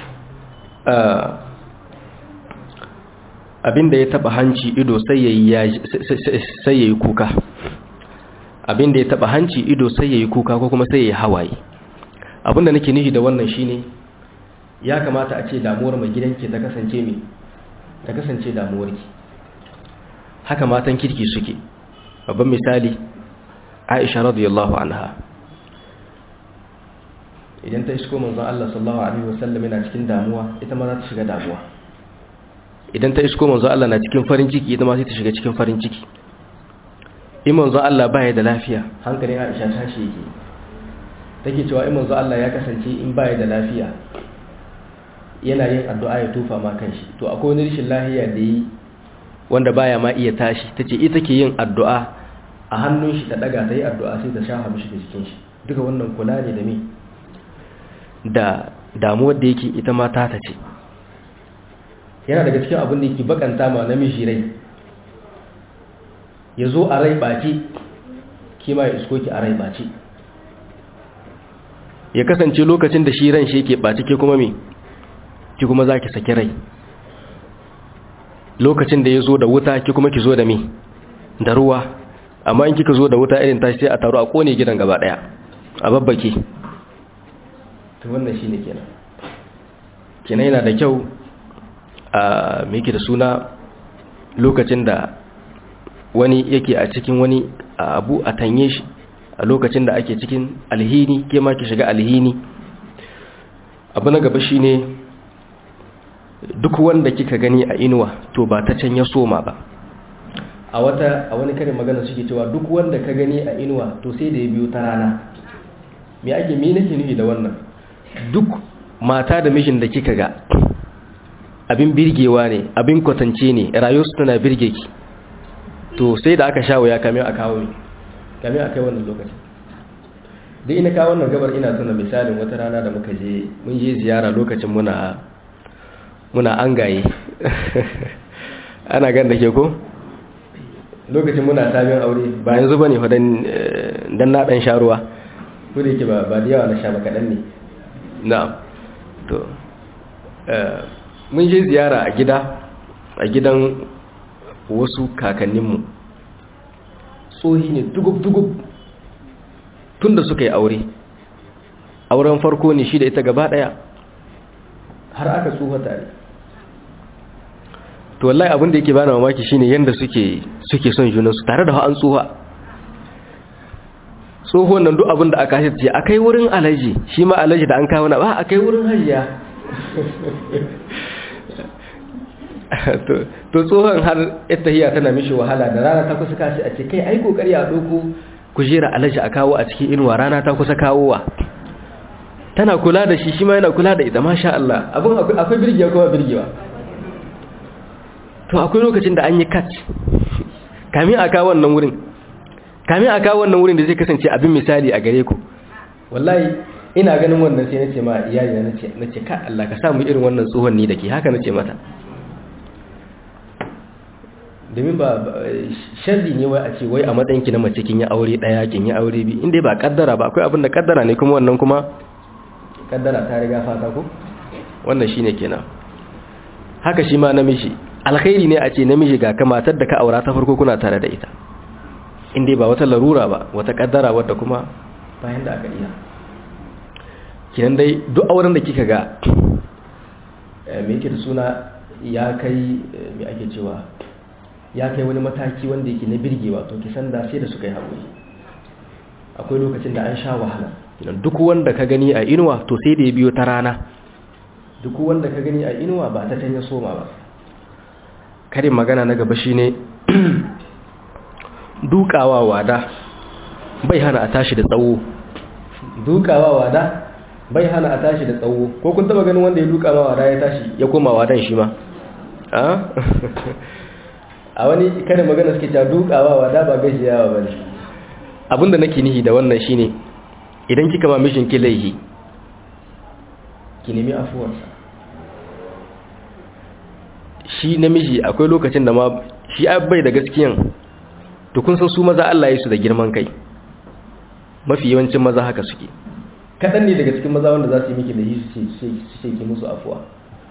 abinda ya taba hanci ido sai yayi kuka. Abinda ya taba hanci ido sai yayi kuka ko kuma sai yayi hawaye. Abinda nake nufi da wannan shine ya kamata a ce damuwar mai gidanki ta kasance damuwarki. Haka matan kirki suke. Babban misali Aisha radiyallahu anha, idan ta isko manzon Allah sallallahu alaihi wasallam yana cikin damuwa, ita ma za ta shiga damuwa. Idan ta isko manzon Allah na cikin farin ciki, ita ma sai ta shiga cikin farin ciki. In manzon Allah baya da lafiya, hankalin Aisha tashi yake. Take cewa in manzon Allah ya kasance in baya da lafiya yana yin addu'a ya tufa ma kanshi. To akwai wani rashin lafiya da yi wanda baya ma iya tashi, tace ita ke yin addu'a a hannun shi ta daga ta yi addu'a sai ta shafa mishi da jikin shi. Duka wannan kula ne da me da damuwar da yake ita ma ta ce. Yana daga cikin abin da yake bakanta ma namiji rai, ya zo a rai ɓaci, kima ya isko ki a rai ɓaci. Ya kasance lokacin da shi ran shi yake ɓaci ke kuma me ki kuma za ki saki rai. Lokacin da ya zo da wuta ki kuma ki zo da me da ruwa, amma in kika zo da wuta irin tashi sai a taru a kone gidan gaba ɗaya a babbake. To wannan shine kenan yana da kyau a meke da suna lokacin da wani yake a cikin wani abu a tanye shi, a lokacin da ake cikin alhini ke ma ki shiga alhini. Abu na gaba shine duk wanda kika gani a inuwa to ba ta can ya soma ba. A wani karin magana suke cewa duk wanda ka gani a inuwa to sai da ya biyo ta rana. Me nake nufi da wannan? Duk mata da mijin da kika ga abin birgewa ne, abin kwatance ne, rayuwarsu tana birge ki, to sai da aka shawo ya kame a kawo kame a kai wannan lokacin. Duk ina kawo wannan gabar ina tuna misalin wata rana da mun je ziyara lokacin muna angaye ana gan da ke ko lokacin muna sabon aure, ba yanzu bane fa dan na dan sharuwa ko da yake ba da yawa na sha ba kadan ne. Na'am. To mun je ziyara a gidan wasu kakanninmu. Tsohi ne dugub tunda suka yi auren farko ne shi da ita gaba daya har aka tsufa tare. To wallahi abin da yake bani mamaki shine yanda suke son junansu tare da an tsufa. Tsohon nan duk abin da aka ce akai wurin alaji, shi ma alaji da an kawo na ba akai wurin hajiya. To tsohon har ittahiya tana mishi wahala, da rana ta kusa kashi a ce kai ai kokari a doko kujera alaji a kawo a cikin inuwa, rana ta kusa kawowa. Tana kula da shi ma yana kula da ita, masha Allah. Abin akwai birgewa kuma birgewa. To akwai lokacin da an yi kat kamin a kawo wannan wurin da zai kasance abin misali a gare ku. Wallahi ina ganin wannan sai nace ma iyali nace ka Allah ka samu irin wannan tsohon ni dake, haka nace mata. Domin ba sharri ne wai a ce wai a matsayin ki na mace kin yi aure daya kin yi aure bi, inda ba kaddara ba, akwai abin da kaddara ne kuma wannan kuma kaddara ta riga fata ko. Wannan shine kenan. Haka shi ma namiji alkhairi ne a ce namiji ga ka matar da ka aura ta farko kuna tare da ita, inda ba wata larura ba, wata kaddara wadda kuma bayan da aka iya. kinan dai duk auren da kika ga me yake da suna ya kai me ake cewa ya kai wani mataki wanda yake na birgewa to ki san da sai da suka yi haƙuri. Akwai lokacin da an sha wahala. Duk wanda ka gani a inuwa to sai da ya biyo ta rana. Duk wanda ka gani a inuwa ba ta tanya soma ba. Karin magana na gaba shine dukawa wada bai hana a tashi da tsawo. Dukawa wada bai hana a tashi da tsawo. Ko kun taba ganin wanda ya duka ma wada ya tashi ya koma wadan shi ma? A wani karin magana suke ta dukawa wada ba gajiyawa ba ne. Abinda nake nihi da wannan shine idan kika ma mishin ki laihi ki nemi afuwarsa. Shi namiji akwai lokacin da ma shi bai da gaskiyan to kun san su maza Allah ya su da girman kai. Mafi yawancin maza haka suke. Kadan ne daga cikin maza wanda za su yi miki laihi su ce ki musu afuwa.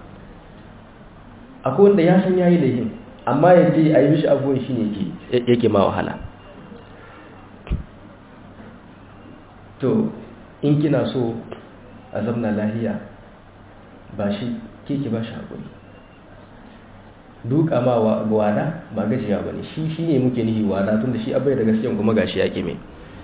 Akwai wanda ya san yayi laihin amma yaje a yi mishi afuwan shine yake ma wahala. To in kina so a zamna lahiya ba shi ke ki ba shi haƙuri. Duka ma wada ba gajiya ba ne shi ne muke nihi wada tun da shi abai da gaskiyan kuma gashi yaƙi mai.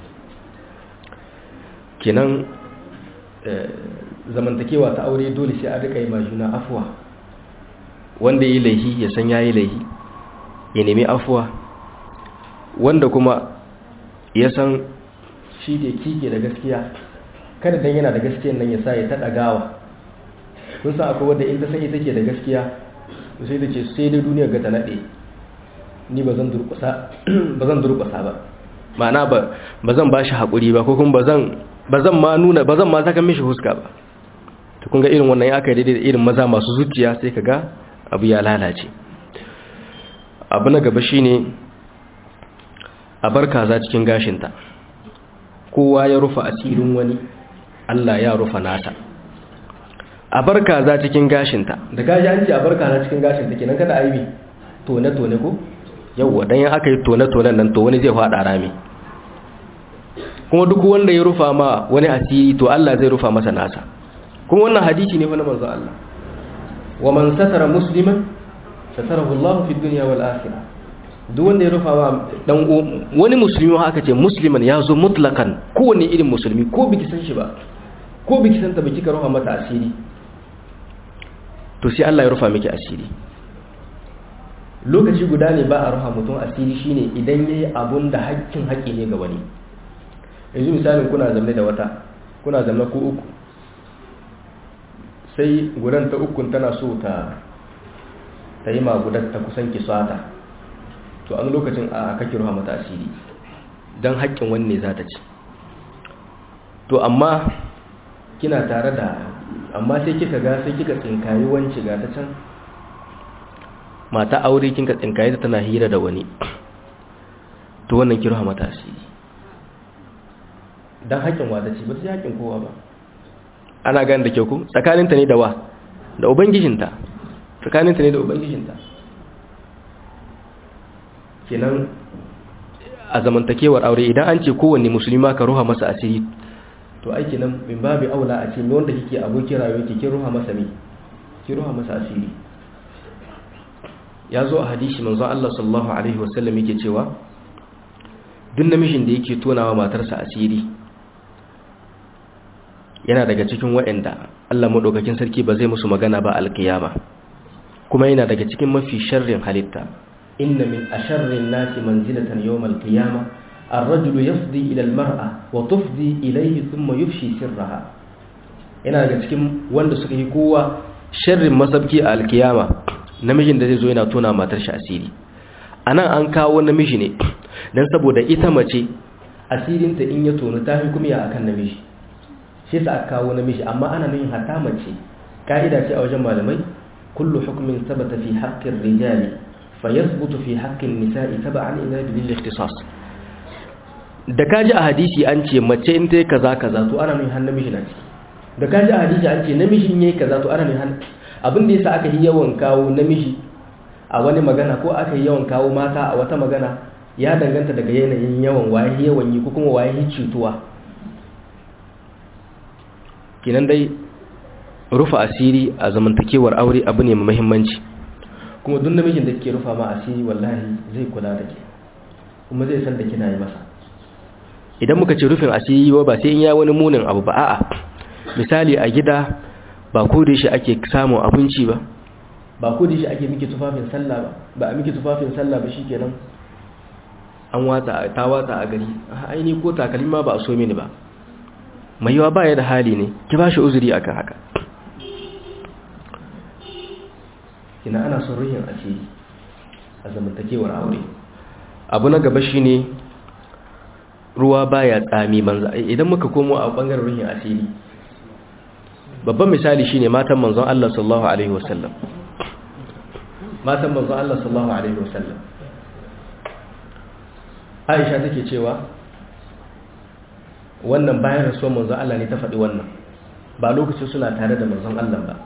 Kenan zamantakewa ta aure dole sai a rika yi majuna afuwa. Wanda yi laihi ya san yayi laihi ya nemi afuwa, wanda kuma ya san shi da kike da gaskiya kada dan yana da gaskiyan nan ya sa ya tada gawa. Kun san akwai wanda in ta san ita ke da gaskiya sai da ce sai dai duniyar ga ta nade ni bazan durƙusa ba. Ma'ana bazan bashi hakuri ba ko kuma bazan ma saka mishi huska ba. To kun ga irin wannan ya kai daidai da irin maza masu zuciya sai kaga abu ya lalace. Abu na gaba shine a bar kaza cikin gashinta. Kowa ya rufa asirin wani, Allah ya rufa nasa. A bar kaza cikin gashinta. Da gaji an ce a bar kaza cikin gashinta kenan kada aibi tone ko? Yawwa dan yan aka yi tone nan to wani zai fada rami. Kuma duk wanda ya rufa ma wani asiri to Allah zai rufa masa nasa. Kuma wannan hadisi ne fa na manzon Allah. Wa man satara musliman satarahu Allah fi dunya wal akhirah. Duk wanda ya rufa wa dan wani musulmi haka ce musliman ya zo mutlakan kowane irin musulmi ko biki san shi ba ko biki san ta biki ka rufa mata asiri to sai Allah ya rufa miki asiri. Lokaci guda ne ba a rufa mutum asiri shine idan yayi abun da haƙƙi ne ga wani. Yanzu misalin kuna zamne da wata kuna zamne ku uku sai gudan ta ukun tana so ta yi magudan ta kusan kisata to an lokacin a kake ruha mata asiri don haƙƙin wani ne za ta ci. To amma kina tare da amma sai kika tsinkayi wanci ga ta can mata aure kinka tsinkayi ta tana hira da wani to wannan ki ruha mata asiri don haƙƙin wata ce ba sai haƙƙin kowa ba. Ana gani da kyau ku tsakaninta ne da wa da ubangijinta tsakaninta ne da ubangijinta. Kenan a zamantakewar aure idan an ce kowanne musulma ka ruha masa asiri to aiki nan min babu aula a ce me wanda kike abokin rayuwa kike ruha masa me ki ruha masa asiri. Ya zo a hadisi manzon Allah sallallahu alaihi wasallam yake cewa duk namijin da yake tonawa matarsa asiri yana daga cikin waɗanda Allah madaukakin sarki ba zai musu magana ba alkiyama, kuma yana daga cikin mafi sharrin halitta. Inna min asharrin nasi manzilatan yawm alqiyama ar-rajulu yafdi ila al-mar'a wa tufdi ilayhi thumma yufshi sirraha. Yana daga cikin wanda suka yi kowa sharrin masabki a alkiyama namijin da zai zo yana tona matar shi asiri. Anan an kawo namiji ne dan saboda ita mace asirinta in ya tono ta hukumiya akan namiji. Sai sa aka kawo namiji amma ana nuna hatta mace kaida ce a wajen malamai kullu hukmin thabata fi haqqi ar-rijali fayathbutu fi haqqi an-nisa'i tab'an ila bil ikhtisas. Da kaji a hadisi an ce mace in tayi kaza to ana nuna namiji na ciki. Da kaji a hadisi an ce namiji in yayi kaza to ana nuna abin da yasa aka yi yawan kawo namiji a wani magana ko aka yi yawan kawo mata a wata magana ya danganta daga yanayin yawan waye yawan yi ko kuma waye cutuwa. kinan dai rufa asiri a zamantakewar aure abu ne mai muhimmanci, kuma duk namijin da ke rufa ma asiri wallahi zai kula da ke kuma zai san da kina yi masa. Idan muka ce rufin asiri ba sai in ya wani munin abu ba, a'a misali a gida ba ko da shi ake samun abinci ba ko da shi ake miki tufafin sallah ba a miki tufafin sallah ba shikenan ta watsa a gari, aini ko takalmi ma ba a so mini ba, mai yawa baya da hali ne, ki ba shi uzuri akan haka. Ina ana son ruhin asiri a zamantakewar aure. Abu na gaba shine ruwa baya tsami banza. Idan muka komo a bangaren ruhin asiri, babban misali shine matan manzon Allah sallallahu alaihi wasallam. Matan manzon Allah sallallahu alaihi wasallam. Aisha take cewa wannan bayan rasuwar manzon Allah ne ta faɗi wannan, ba lokacin suna tare da manzon Allah ba.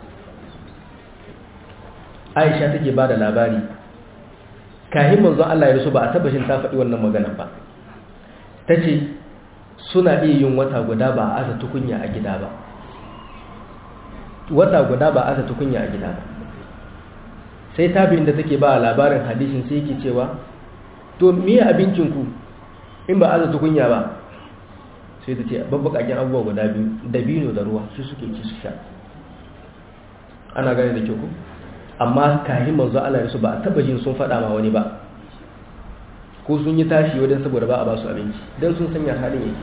Aisha take ba da labari kahin manzon Allah ya rasu ba a tabbashin ta faɗi wannan magana ba. Tace suna iya yin wata guda ba a aza tukunya a gida ba. Wata guda ba a aza tukunya a gida ba. Sai tabi'in da take ba labarin hadisin sai yake cewa to miye abincin ku in ba aza tukunya ba? Sai ta ce babbakakin abubuwa guda biyu, dabino da ruwa shi suke ci su sha. Ana gane da kyau ku? Amma kahin manzo Allah ya su ba a taba jin sun faɗa ma wani ba, ko sun yi tashi wajen saboda ba a ba su abinci don sun sanya halin yake.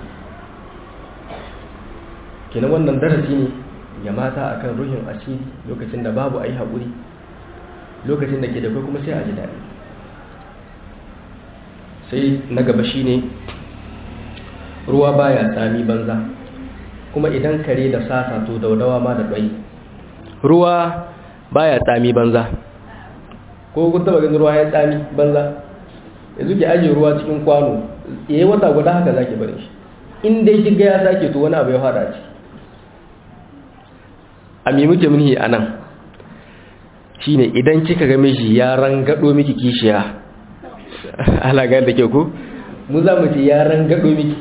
Kenan wannan darasi ne ya mata akan ruhin asiri, lokacin da babu a yi haƙuri, lokacin da ke da kai kuma sai a ji daɗi. Sai na gaba shine ruwa baya tsami banza, kuma idan kare da sasa to daudawa ma da ɗwai. Ruwa baya tsami banza, ko kun taba ganin ruwa ya tsami banza? Yanzu ki ajiye ruwa cikin kwano, yayi wata guda haka zaki bari shi, in dai kiga ya sake to wani abu ya fara ci. A me muke munhi anan shine idan kika ga miji ya rangado miki kishiya, ala ga da ke ku mu za mu ce ya rangado miki.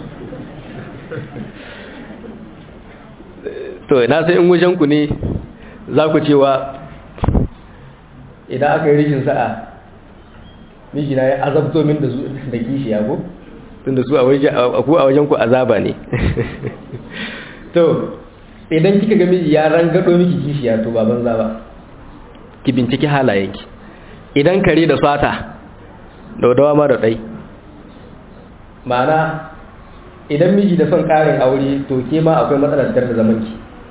To na sai in wajen ku ne za ku cewa idan aka yi rikin sa'a mijina ya azabto min da kishiya ko tunda su a wajen ku azaba ne. To idan kika ga miji ya rangado miki kishiya to ba banza ba, ki binciki halayenki. Idan kare da sata daudawa ma da dai, ma'ana idan miji da son karin aure to ke ma akwai matsalar da zamanki.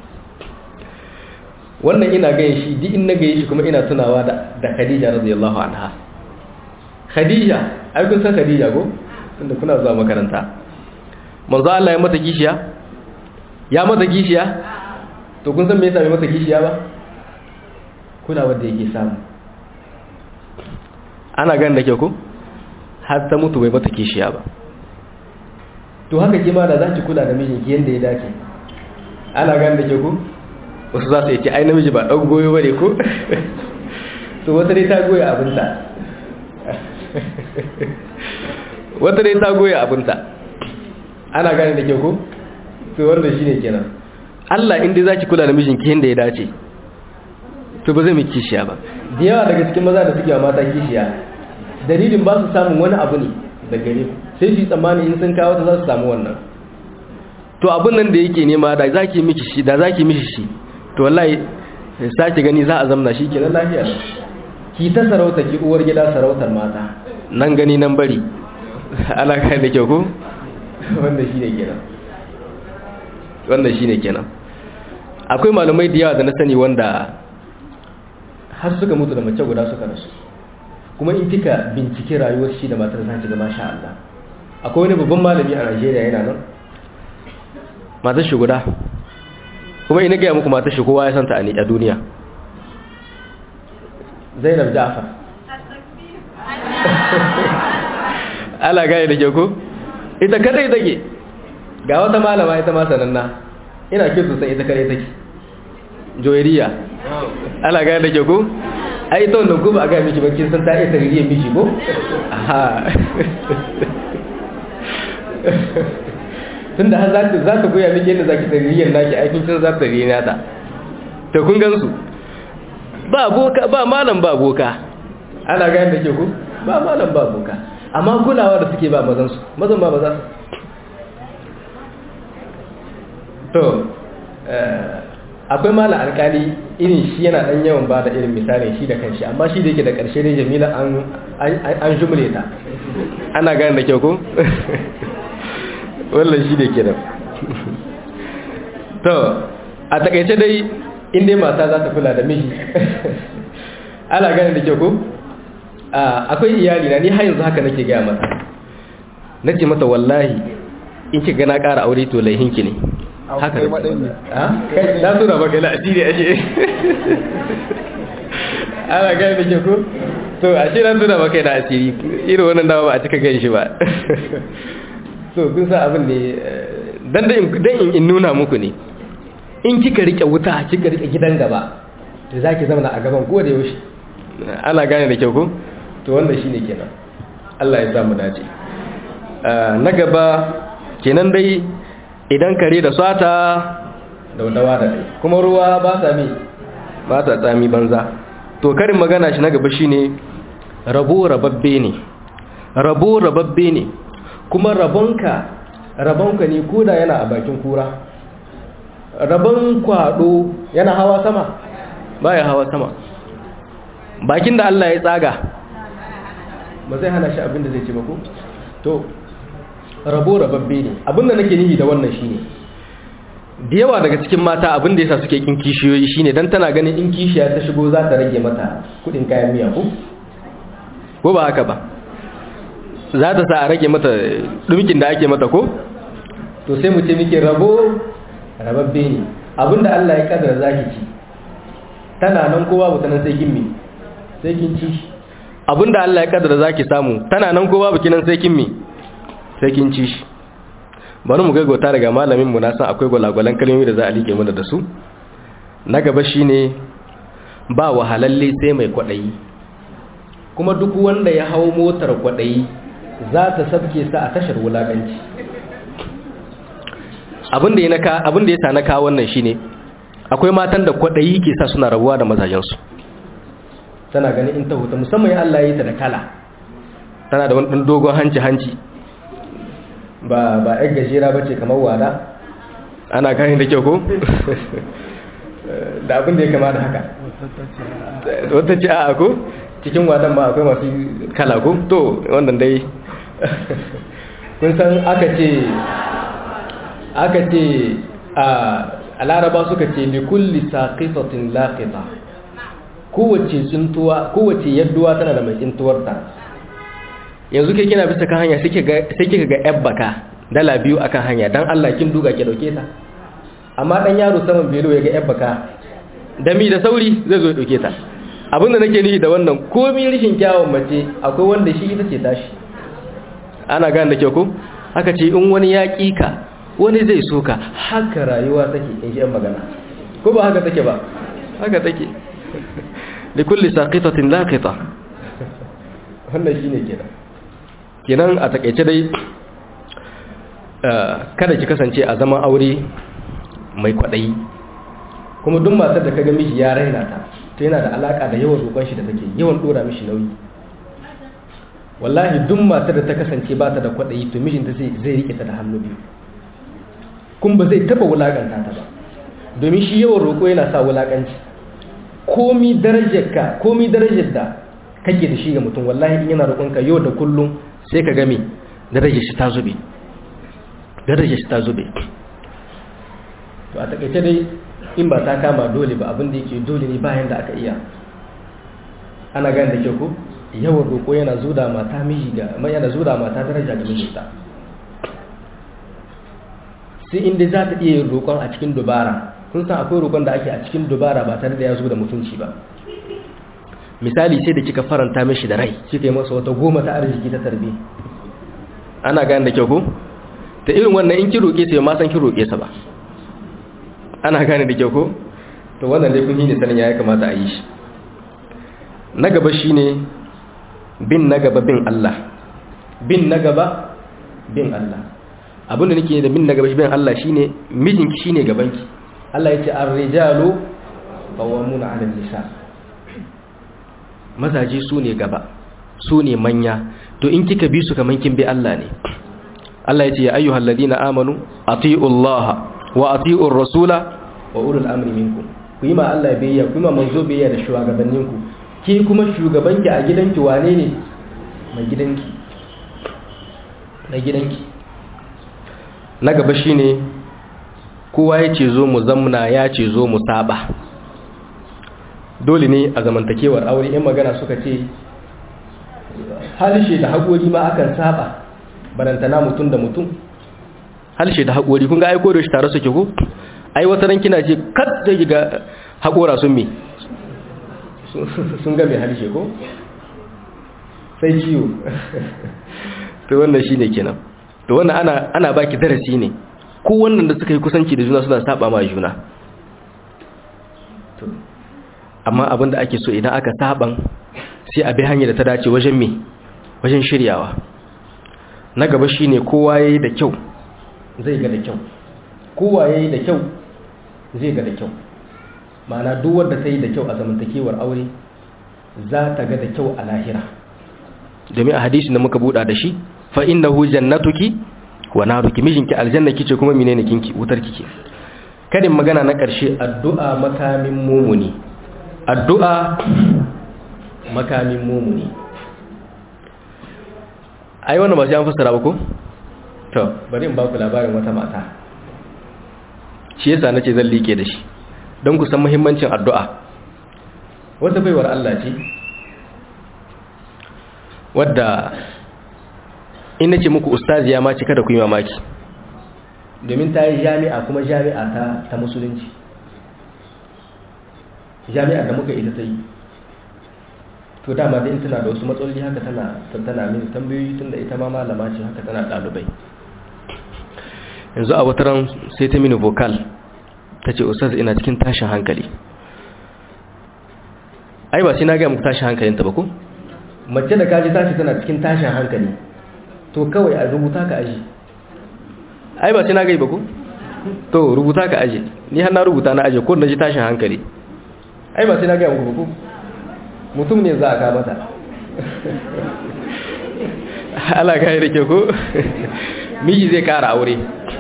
Wannan ina gaya shi duk in na gaya shi kuma ina tunawa da Khadija radiyallahu anha. Khadija, ai kun san Khadija ko? Tunda kuna zuwa makaranta. Manzo Allah ya mata kishiya? Ya mata kishiya? To kun san me yasa bai mata kishiya ba? Kula wanda yake samu. Ana ganin da ke ku? Har ta mutu bai mata kishiya ba. To haka kima da za ki kula da mijinki yanda ya dace. Ana ganin da ke ku? Wasu za su yi ce ai namiji ba ɗan goyo ba ne ko? To wata dai ta goya abinta. Wata dai ta goya abinta. Ana gane da ke ko? To wanda shi ne kenan. Allah inda za ki kula da mijinki yadda ya dace, to ba zai mai kishiya ba. Da yawa daga cikin maza da suke wa mata kishiya, dalilin ba su samun wani abu ne da gare ku, sai su yi tsammani in sun kawo ta za su samu wannan. To abin nan da yake nema da za ki mishi shi, to wallahi sake gani za a zamna shi kenan lafiya. Ki ta sarauta, ki uwar gida sarautar mata, nan gani nan bari. Ana kai da kyau ko? Wannan shi ne kenan. Akwai malamai da yawa da na sani wanda har suka mutu da mace guda suka rasu, kuma in kika bincike rayuwar shi da matar za ki ga masha Allah. Akwai wani babban malami a Najeriya yana nan, matar shi guda, kuma ina gaya muku matar shi kowa ya santa a duniya. Zainab Ja'far. Ala gaya da ke ko? Ita kadai take. Ga wata malama ita ma sananna, ina ke sosai ita kadai take. Joyariya. Ala gaya da ke ko? Ai ita wannan ko ba a gaya miki ba, kin san ta iya taririyan miji ko? Aha. tunda har za ta koya miki yadda zaki tarbiyyar naki aikin kin za ta tarbiyyar nata to kun gansu ba boka ba malam ba boka ana ga yadda ke ku ba malam ba boka amma kulawa da suke ba mazan su mazan ba maza to akwai malam alkali irin shi yana dan yawan ba da irin misalin shi da kanshi amma shi da yake da karshe dai Jamila an jumle ta ana ga yadda ke ku wallan shi da ke da to a takaice dai inda mata za ta kula da miji ana gane da kyau ko akwai iyali na ni har yanzu haka nake gaya mata nace mata wallahi in ki gana ƙara aure to laihinki ne haka ne kai na tura baka la asiri ashe ana gane da kyau ko to ashe na tura baka da asiri irin wannan dawa ba a cika gan shi ba so kun sa abin ne dan in nuna muku ne in kika rike wuta kika rike gidan gaba to zaki zama a gaban ko da yaushe ana gane da kyau ko to wannan shine kenan Allah ya samu dace na gaba kenan dai idan kare da sata daudawa da dai kuma ruwa ba sa tsami banza to karin magana shi na gaba shine rabo rababbe ne kuma rabonka ne koda yana a bakin kura rabon kwado yana hawa sama baya hawa sama bakin da Allah ya tsaga ba zai hana shi abin da zai ce ba ko to rabo rababbe ne abin da nake nihi da wannan shine da yawa daga cikin mata abin da yasa suke kin kishiyoyi shine dan tana ganin in kishiya ta shigo za ta rage mata kudin kayan miya ko ba haka ba za ta sa a rage mata dumkin da ake mata ko to sai mu ce muke rabo rababbe ne abinda Allah ya kaddara zaki ci tana nan ko babu tanan sai kin mi sai kin ci abinda Allah ya kaddara zaki samu tana nan ko babu kinan sai kin mi sai kin ci shi bari mu gaigota daga malamin mu na san akwai gwalagwalan kalmomi da za a like mana da su na gaba shine ba wahalalle sai mai kwadayi kuma duk wanda ya hawo motar kwadayi za ta sabke sa a tashar wulakanci abinda ya sa na kawo wannan shine akwai matan da kwadayi ke sa suna rabuwa da mazajensu tana ganin in ta huta musamman ya Allah ya yi ta da kala tana da wani dogon hanci ba ɗan gajera ba ce kamar wada ana gani da kyau ko da abin da ya kama da haka wata ce a ko cikin wadan ba akwai masu kala ko to wannan dai kun san aka ce a laraba suka ce li kulli saqifatin laqita kowace yadduwa tana da mai tsintuwarta yanzu ke kina bisa kan hanya sai kika ga yabbaka dala biyu akan hanya dan Allah kin duga ki dauke ta amma dan yaro saman belo ya ga yabbaka dami da sauri zai zo ya dauke ta abinda nake nihi da wannan komai rishin kyawun mace akwai wanda shi ita ce tashi ana gane da kyau ko aka ce in wani ya kika wani zai soka haka rayuwa take in ji an magana ko ba haka take ba haka take likulli saqitatin laqita wannan shine kenan a takeice dai kada ki kasance a zaman aure mai kwadayi kuma duk matar da kaga miji ya raina ta to yana da alaka da yawan roƙon shi da take yawan dora mishi nauyi wallahi duk matar da ta kasance ba ta da kwadayi to mijinta zai rike ta da hannu biyu kun ba zai taba wulakanta ta ba domin shi yawan roƙo yana sa wulakanci komi darajar da kake da shi ga mutum wallahi in yana roƙonka yau da kullum sai ka game darajar shi ta zube to a takaice dai in ba ta kama dole ba abin da yake dole ne bayan da aka iya ana gane da kyau ko yawan roƙo yana zuda mata miji ga yana zuda mata daraja ga mijinta sai inda za ta iya yin roƙon a cikin dubara kun san akwai roƙon da ake a cikin dubara ba tare da ya zo da mutunci ba misali sai da kika faranta mishi da rai kika yi masa wata goma ta arziki ta tarbi ana gane da kyau ko ta irin wannan in ki roƙe sai ma san ki roƙe sa ba ana gane da kyau ko to wannan dai kun yi ne sanin ya kamata a yi shi na gaba shine bin na gaba bin Allah bin na gaba bin Allah abinda nake da min na gaba bin Allah shine mijinki shine gabanki. Allah yace ar-rijalu qawwamuna 'ala an-nisa. Mazaje su ne gaba, su ne manya, to in kika bi su kaman kin bi Allah ne. Allah yace ya ayyuhalladhina amanu atiiullaha wa atiiur rasula wa ulul amri minkum. Ku yi ma Allah biyayya, ku yi ma manzo biyayya da shugabanninku. Ki kuma shugabanki a gidanki wane ne? Mai gidanki. Na gidanki. Na gaba shine kowa yace zo mu zamna ya ce zo mu saba. Dole ne a zamantakewar aure in magana suka ce halshe da haƙori ma akan saba, barantana mutum da mutum. Halshe da haƙori kun ga aiko da shi tare suke ko? Ai wata ran kina ce kat da ga haƙora sun me sun ga mai halshe ko? Sai ciwo. To wannan shine kenan. To wannan ana baki darasi ne. Ko wannan da suka yi kusanci da juna suna saba ma juna. To amma abinda ake so idan aka saban sai a bi hanyar da ta dace wajen me wajen shiryawa. Na gaba shine kowa yayi da kyau zai ga da kyau, kowa yayi da kyau zai ga da kyau. Ma'ana duk wanda ta yi da kyau a zamantakewar aure za ta ga da kyau a lahira. Domin a hadisi da muka buɗa da shi fa innahu jannatuki wa naruki, mijinki aljanna kice kuma menene kinki wutar kike. Kadin magana na ƙarshe, addu'a makamin mumuni. Addu'a makamin mumuni. Ai wannan ba sai an fassara ba ko? To, bari in ba ku labarin wata mata. Shi yasa nace zan like da shi don ku san muhimmancin addu'a. Wata baiwar Allah ce wadda in nace muku ustaziya ma ce kada ku yi mamaki. Domin ta yi jami'a kuma jami'a ta musulunci. Jami'a da muka ita ta yi. To dama da in tana da wasu matsaloli haka tana mini tambayoyi tunda ita ma malama ce haka tana ɗalibai. Yanzu a wata ran sai ta mini vocal ta ce ustaz ina cikin tashin hankali. Ai ba sai na ga muku tashin hankalinta ba ko? Mace da kaji tashi tana cikin tashin hankali to kawai a rubuta ka aji. Ai ba sai na gai ba ko? To rubuta ka aji. Ni har na rubuta na aji ko na ji tashin hankali. Ai ba sai na ga muku ba ko? Mutum ne za a ka mata. Allah ka yi da ke ko? Miji zai kara aure.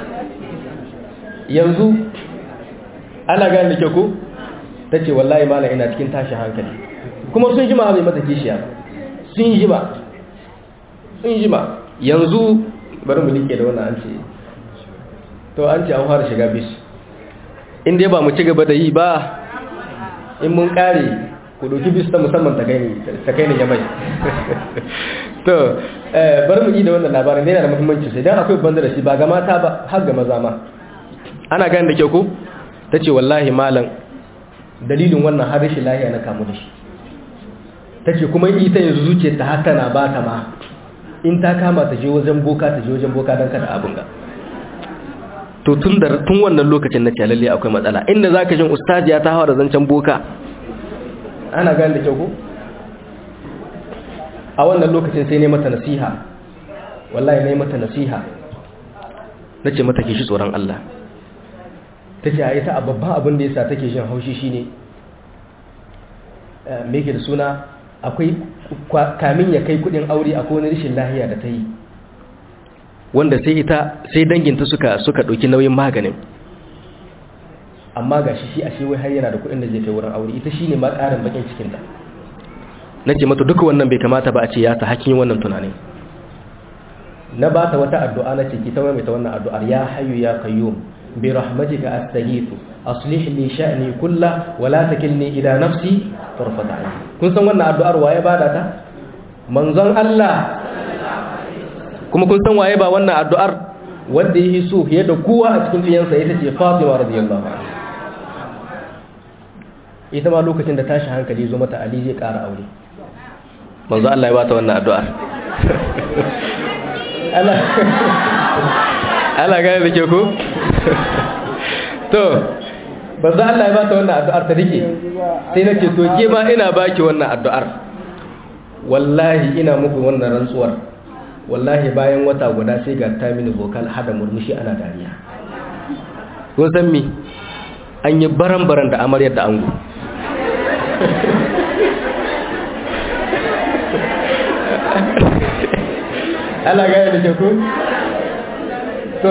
Yanzu ana gane da ke ko? Ta ce wallahi malam ina cikin tashin hankali. Kuma sun jima bai mata kishiya ba. Sun jima. Yanzu bari mu like da wannan an ce. To an ce an fara shiga bis. In dai ba mu ci gaba da yi ba, in mun kare ku doki bis ta musamman ta kai ni yamai. To bari mu yi da wannan labarin yana da muhimmanci sai dan akwai banda da shi ba ga mata ba har ga maza ma. Ana gane da kyau ko? Tace wallahi malam dalilin wannan har rashin lafiya na kamu da shi. Tace kuma ita yanzu zuciyar ta haka na ba ta ma in ta kama ta je wajen boka dan kada abin ga. To tun wannan lokacin na ce lalle akwai matsala. Inda zaka jin ustaziya ta hawa da zancen boka. Ana gane da kyau ko? A wannan lokacin sai ne mata nasiha. Wallahi ne mata nasiha. Nace mata ke shi tsoron Allah. Tace a ita babban abin da yasa take jin haushi shine me yake da suna akwai kamin ya kai kudin aure akwai wani rishin lahiya da ta yi wanda sai danginta suka dauki nauyin maganin, amma gashi shi ashe wai har yana da kudin da zai kai wurin aure. Ita shine ma karin bakin cikin ta. Nace mata duka wannan bai kamata ba a ce ya sa hakkin wannan tunanin. Na ba ta wata addu'a nace ki ta mai ta wannan addu'ar, ya hayyu ya qayyum bi rahmatika astaghithu aslih li sha'ni kullahu wa la takilni ila nafsi tarfat 'ayn. Kun san wannan addu'ar waye bada ta? Manzon Allah. Kuma kun san waye ba wannan addu'ar? Wanda yake so fiye da kowa a cikin diyansa ita ce Fatima radiyallahu anha. Ita ma lokacin da tashi hankali zo mata Ali zai ƙara aure. Manzon Allah ya bata wannan addu'ar. Allah gane da ke ku? To manzon Allah ya bata wannan addu'ar ta rike. Sai nace to ke ma ina baki wannan addu'ar. Wallahi ina muku wannan rantsuwar. wallahi bayan wata guda sai ga ta mini vocal hada murmushi ana dariya. Kun san me an yi baran-baran da amaryar da ango. ana gane da ke ku? to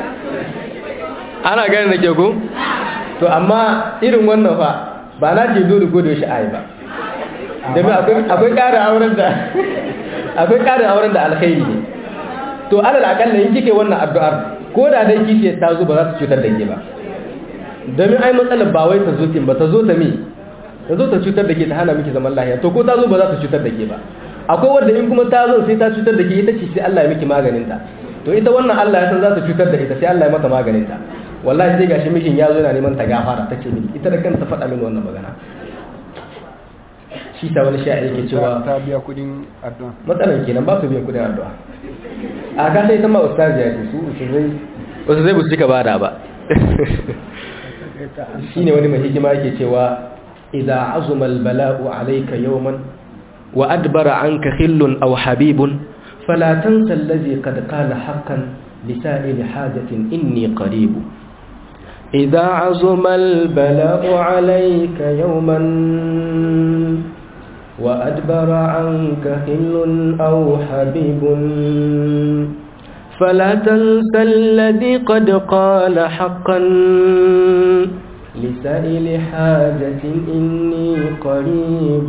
ana gane da ke ku? to amma irin wannan fa ba na ce dole ko da shi ayi ba domin akwai ƙarin auren da akwai ƙarin auren da alkhairi ne. to alal akalla in kike wannan addu'ar ko da dai kishi ta zo ba za su cutar da ke ba, domin ai matsalar ba wai ta zo kin ba, ta zo ta mi ta zo ta cutar da ke ta hana miki zaman lafiya, to ko ta zo ba za ta cutar da ke ba. akwai wanda in kuma ta zo sai ta cutar da ke, ita ce sai Allah ya miki maganinta. to ita wannan Allah ya san za ta cutar da ita sai Allah ya mata maganinta. wallahi sai gashi mishin ya zo yana neman ta gafara tace miki ita da kanta faɗa min wannan magana. shi ta wani sha'ir yake cewa ta biya kudin addu'a, matsalan kenan ba su biya kudin addu'a. a ka sai ta ma ustazi ya ce su zai ba su cika bada ba. shine wani mai hikima yake cewa idza azuma al-bala'u alayka yawman wa adbara anka khillun aw habibun fala tansa alladhi qad qala haqqan lisa'il hajatin inni qarib. idza azuma al-bala'u alayka yawman wa adbara anka khillun aw habibun فلا تنسى الذي قد قال حقا لسائل حاجة إني قريب.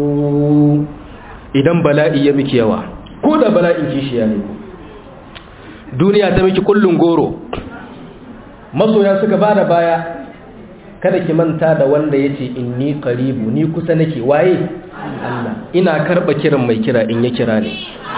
idan bala'i ya miki yawa ko da bala'in kishiya ne duniya ta miki kullun goro masoya suka bada baya kada ki manta da wanda yace inni qaribu ni kusa nake waye Allah ina karba kiran mai kira in ya kira ne.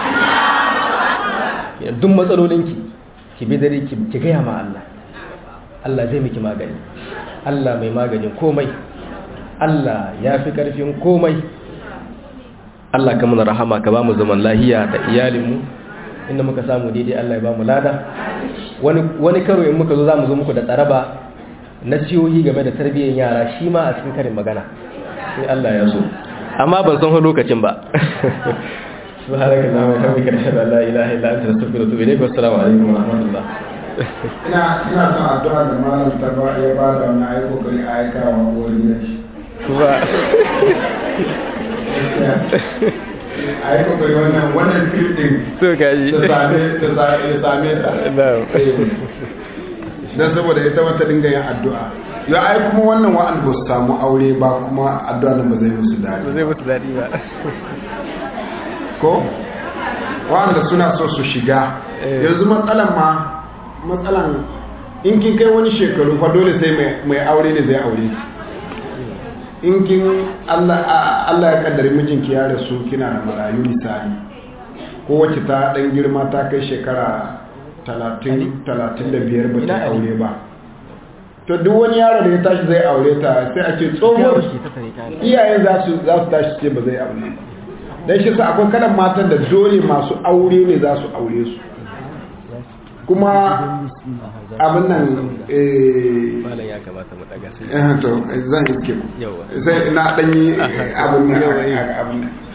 duk matsalolinki ki bi dare ki gaya ma Allah, Allah zai miki magani. Allah mai maganin komai, Allah ya fi karfin komai. Allah ka muna rahama ka ba mu zaman lahiya da iyalinmu, inda muka samu daidai Allah ya ba mu lada. Wani karo in muka zo za mu zo muku da tsaraba na ciyoyi game da tarbiyyar yara shi ma a cikin karin magana sai Allah ya so, amma ban san lokacin ba. سبحانك اللهم وبحمدك اشهد ان لا اله الا انت نستغفرك ونتوب اليك والسلام عليكم ورحمه الله. ina son addu'a da malam tarba ya ba da wani ayi kokari aika wa uwar gidan shi kuma ayi kokari wannan scripting so kaji ta same ta dan saboda ita wata dinga yin addu'a ya ai kuma wannan wa'an ba su samu aure ba kuma addu'a nan ba zai musu dadi ba ko wanda suna so su shiga yanzu matsalan in kin kai wani shekaru fa dole sai mai aure ne zai aure in kin Allah ya kaddara mijinki ya rasu kina da marayu misali ko wacce ta dan girma ta kai shekara 35 ba ta aure ba, to duk wani yaro da ya tashi zai aure ta sai a ce tsohuwar iyayen za su tashi ce ba zai aure ba. dan shi sa akwai kalan matan da dole masu aure ne za su aure su, kuma abin nan malam ya kamata mu daga to zan iske ku sai na danyi abin nan